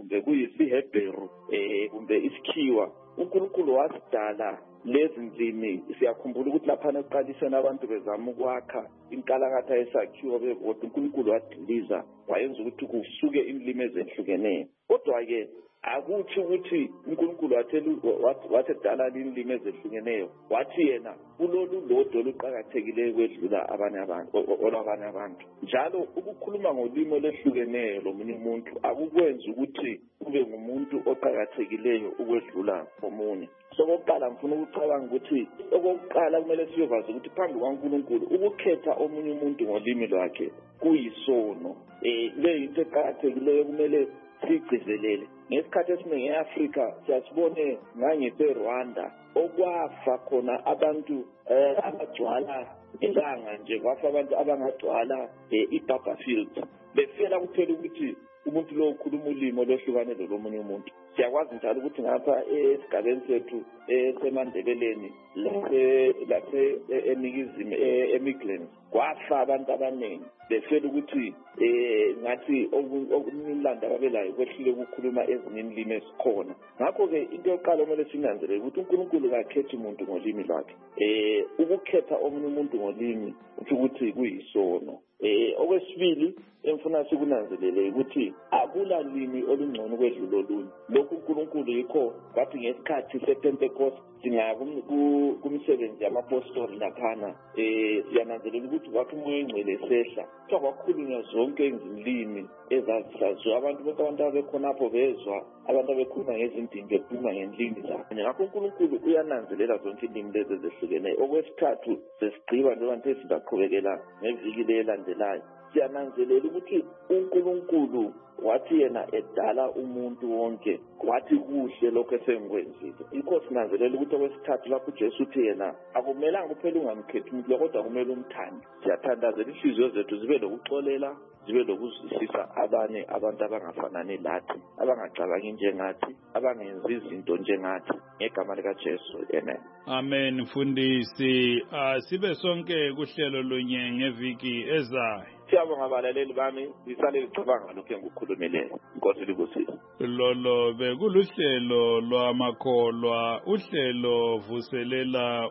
kumbe kuyisiHebheru eh kumbe isikhiwa uNkulunkulu wasidala lezi ndimi. Siyakhumbula ukuthi lapha eqaliseni abantu bezama ukwakha inkalakatha yesakhiwo bekodwa uNkulunkulu wadiliza wayenza ukuthi kusuke inlimi ezehlukeneyo. Kodwa ke akuthi ukuthi uNkulunkulu wathela wathi dala inlimi ezehlukeneyo wathi yena kulolu lodwa oluqhakathekileyo kwedlula abanye abantu olabanye abantu. Njalo ukukhuluma ngolimi olehlukeneyo lomunye umuntu akukwenza ukuthi ube ngumuntu oqhakathekileyo ukwedlula omunye. Sokuqala ngifuna ukucabanga ukuthi okokuqala kumele siyovaza ukuthi phambi kwaNkulunkulu ukukhetha omunye umuntu ngolimi lwakhe kuyisono. Eh le into eqhakathekileyo kumele sigcizelele. Ngesikhathi esiningi eAfrika siyasibone ngangeseRwanda okwafa khona abantu abagcwala ilanga nje kwafa abantu abangagcwala iBarberfield befela kuphela ukuthi umuntu lo ukhuluma ulimi olwehlukane lomunye umuntu. Siyakwazi njalo ukuthi ngapha esigabeni sethu eseMandebeleni lase lase eNingizimu eMidlands kwafa abantu abaningi befela ukuthi eh ngathi okumlanda babelayo kwehlule ukukhuluma ezinye izilimi esikhona. Ngakho ke into yokuqala kumele sinanzelele ukuthi uNkulunkulu akakhethi umuntu ngolimi lwakhe. Eh ukukhetha omunye umuntu ngolimi ukuthi kuyisono. Eh okwesibili emfuna sikunanzelele ukuthi akula limi olungcono kwedlula olunye. Lokhu uNkulunkulu yikho wathi ngesikhathi sePentecost singaya kumsebenzi yamapostoli laphana eh siyananzelela ukuthi wathi umoya engcwele esehla kuthiwa kwakhulunywa zonke izilimi ezazisaziwa. Abantu bonke abantu abekhonapho bezwa abantu abekhuluma ngezindimi bekhuluma ngendimi zabo. Ngakho uNkulunkulu uyananzelela zonke izilimi lezi ezehlukeneyo. Okwesithathu sesigqiba njengoba nje sizaqhubekela ngeviki lelandelayo siyananzelela ukuthi uNkulunkulu wathi yena edala umuntu wonke wathi kuhle lokho esenkwenzile. Yikho sinanzelela ukuthi okwesithathu lapho uJesu uthi yena akumelanga kuphela ungamkhethi umuntu kodwa kumele umthande. Siyathandazela inhliziyo zethu zibe lokuxolela zibe lokuzwisisa abanye abantu abangafanani lathi abangacabangi njengathi abangenzi izinto njengathi ngegama likaJesu. Amen. Amen. Mfundisi asibe sonke kuhlelo lunye ngeviki ezayo. Siyabonga abalaleli bami lisale licabanga lokho engikukhulumileyo. Inkosi libusise. Lolo bekuluhlelo lwamakholwa uhlelo vuselela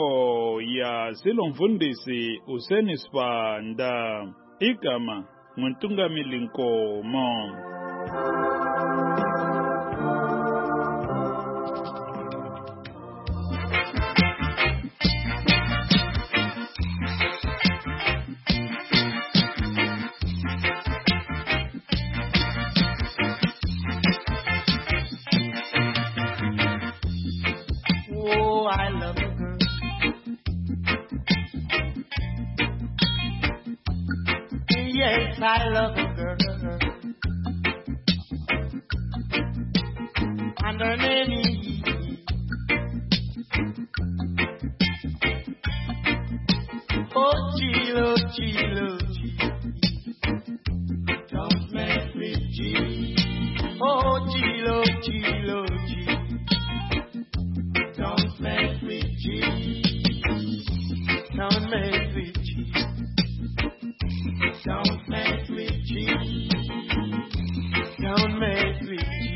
umoya silomfundisi uSenisibanda igama nguNtungamili Nkomo. I love a girl, and her name is oh, Chilo, Chilo, don't mess with G. Oh, Chilo, Chilo, don't mess with G. Don't mess with G. Don't mess with G. Don't mess with G.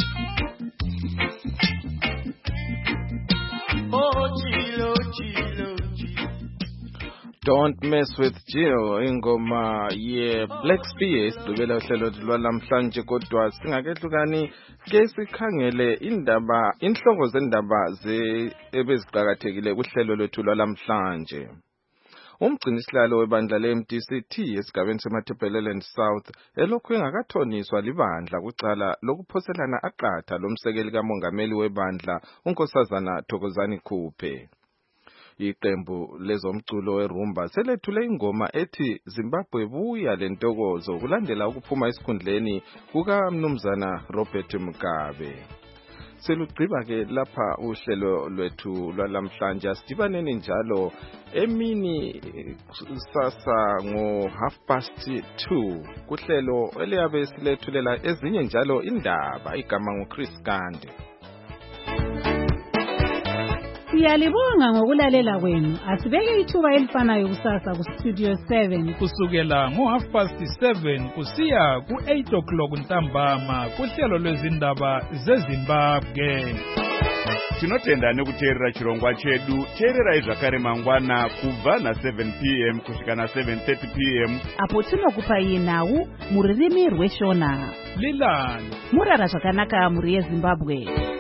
Oh, Chilo, Chilo, Chilo. Don't mess with Jill ingoma ye Black Spear isidubela uhlelo lwalamhlanje kodwa singakehlukani ke sikhangele indaba inhloko zendaba ze ebeziqhakathekile kuhlelo lwethu lwalamhlanje. Umgcinisihlalo webandla le-M D C T esigabeni seMatabeleland South elokhu engakathoniswa libandla kucala lokuphoselana aqatha lomsekeli kamongameli webandla uNkosazana Thokozani Khuphe. Iqembu lezomculo weRumba selethule ingoma ethi Zimbabwe buya lentokozo kulandela ukuphuma esikhundleni kuka Mnumzana Robert Mugabe. Selugqiba ke lapha uhlelo lwethu lwalamhlanje sidibaneni njalo emini sasa ngo half past two kuhlelo eliyabe silethulela ezinye njalo indaba igama nguChris Kande. Siyalibonga ngokulalela kwenu. Asibeke ithuba elifanayo kusasa ku-Studio seven. Kusukela ngo-half past seven kusiya ku-eight o'clock ntambama kuhlelo lwezindaba zeZimbabwe. Tinotenda nekuteerera chirongwa chedu. Teererai zvakare mangwana kubva na seven p m kusvika na seven thirty p m apo tinokupai nhau muririmi rweshona. Lilani murara zvakanaka muri yeZimbabwe.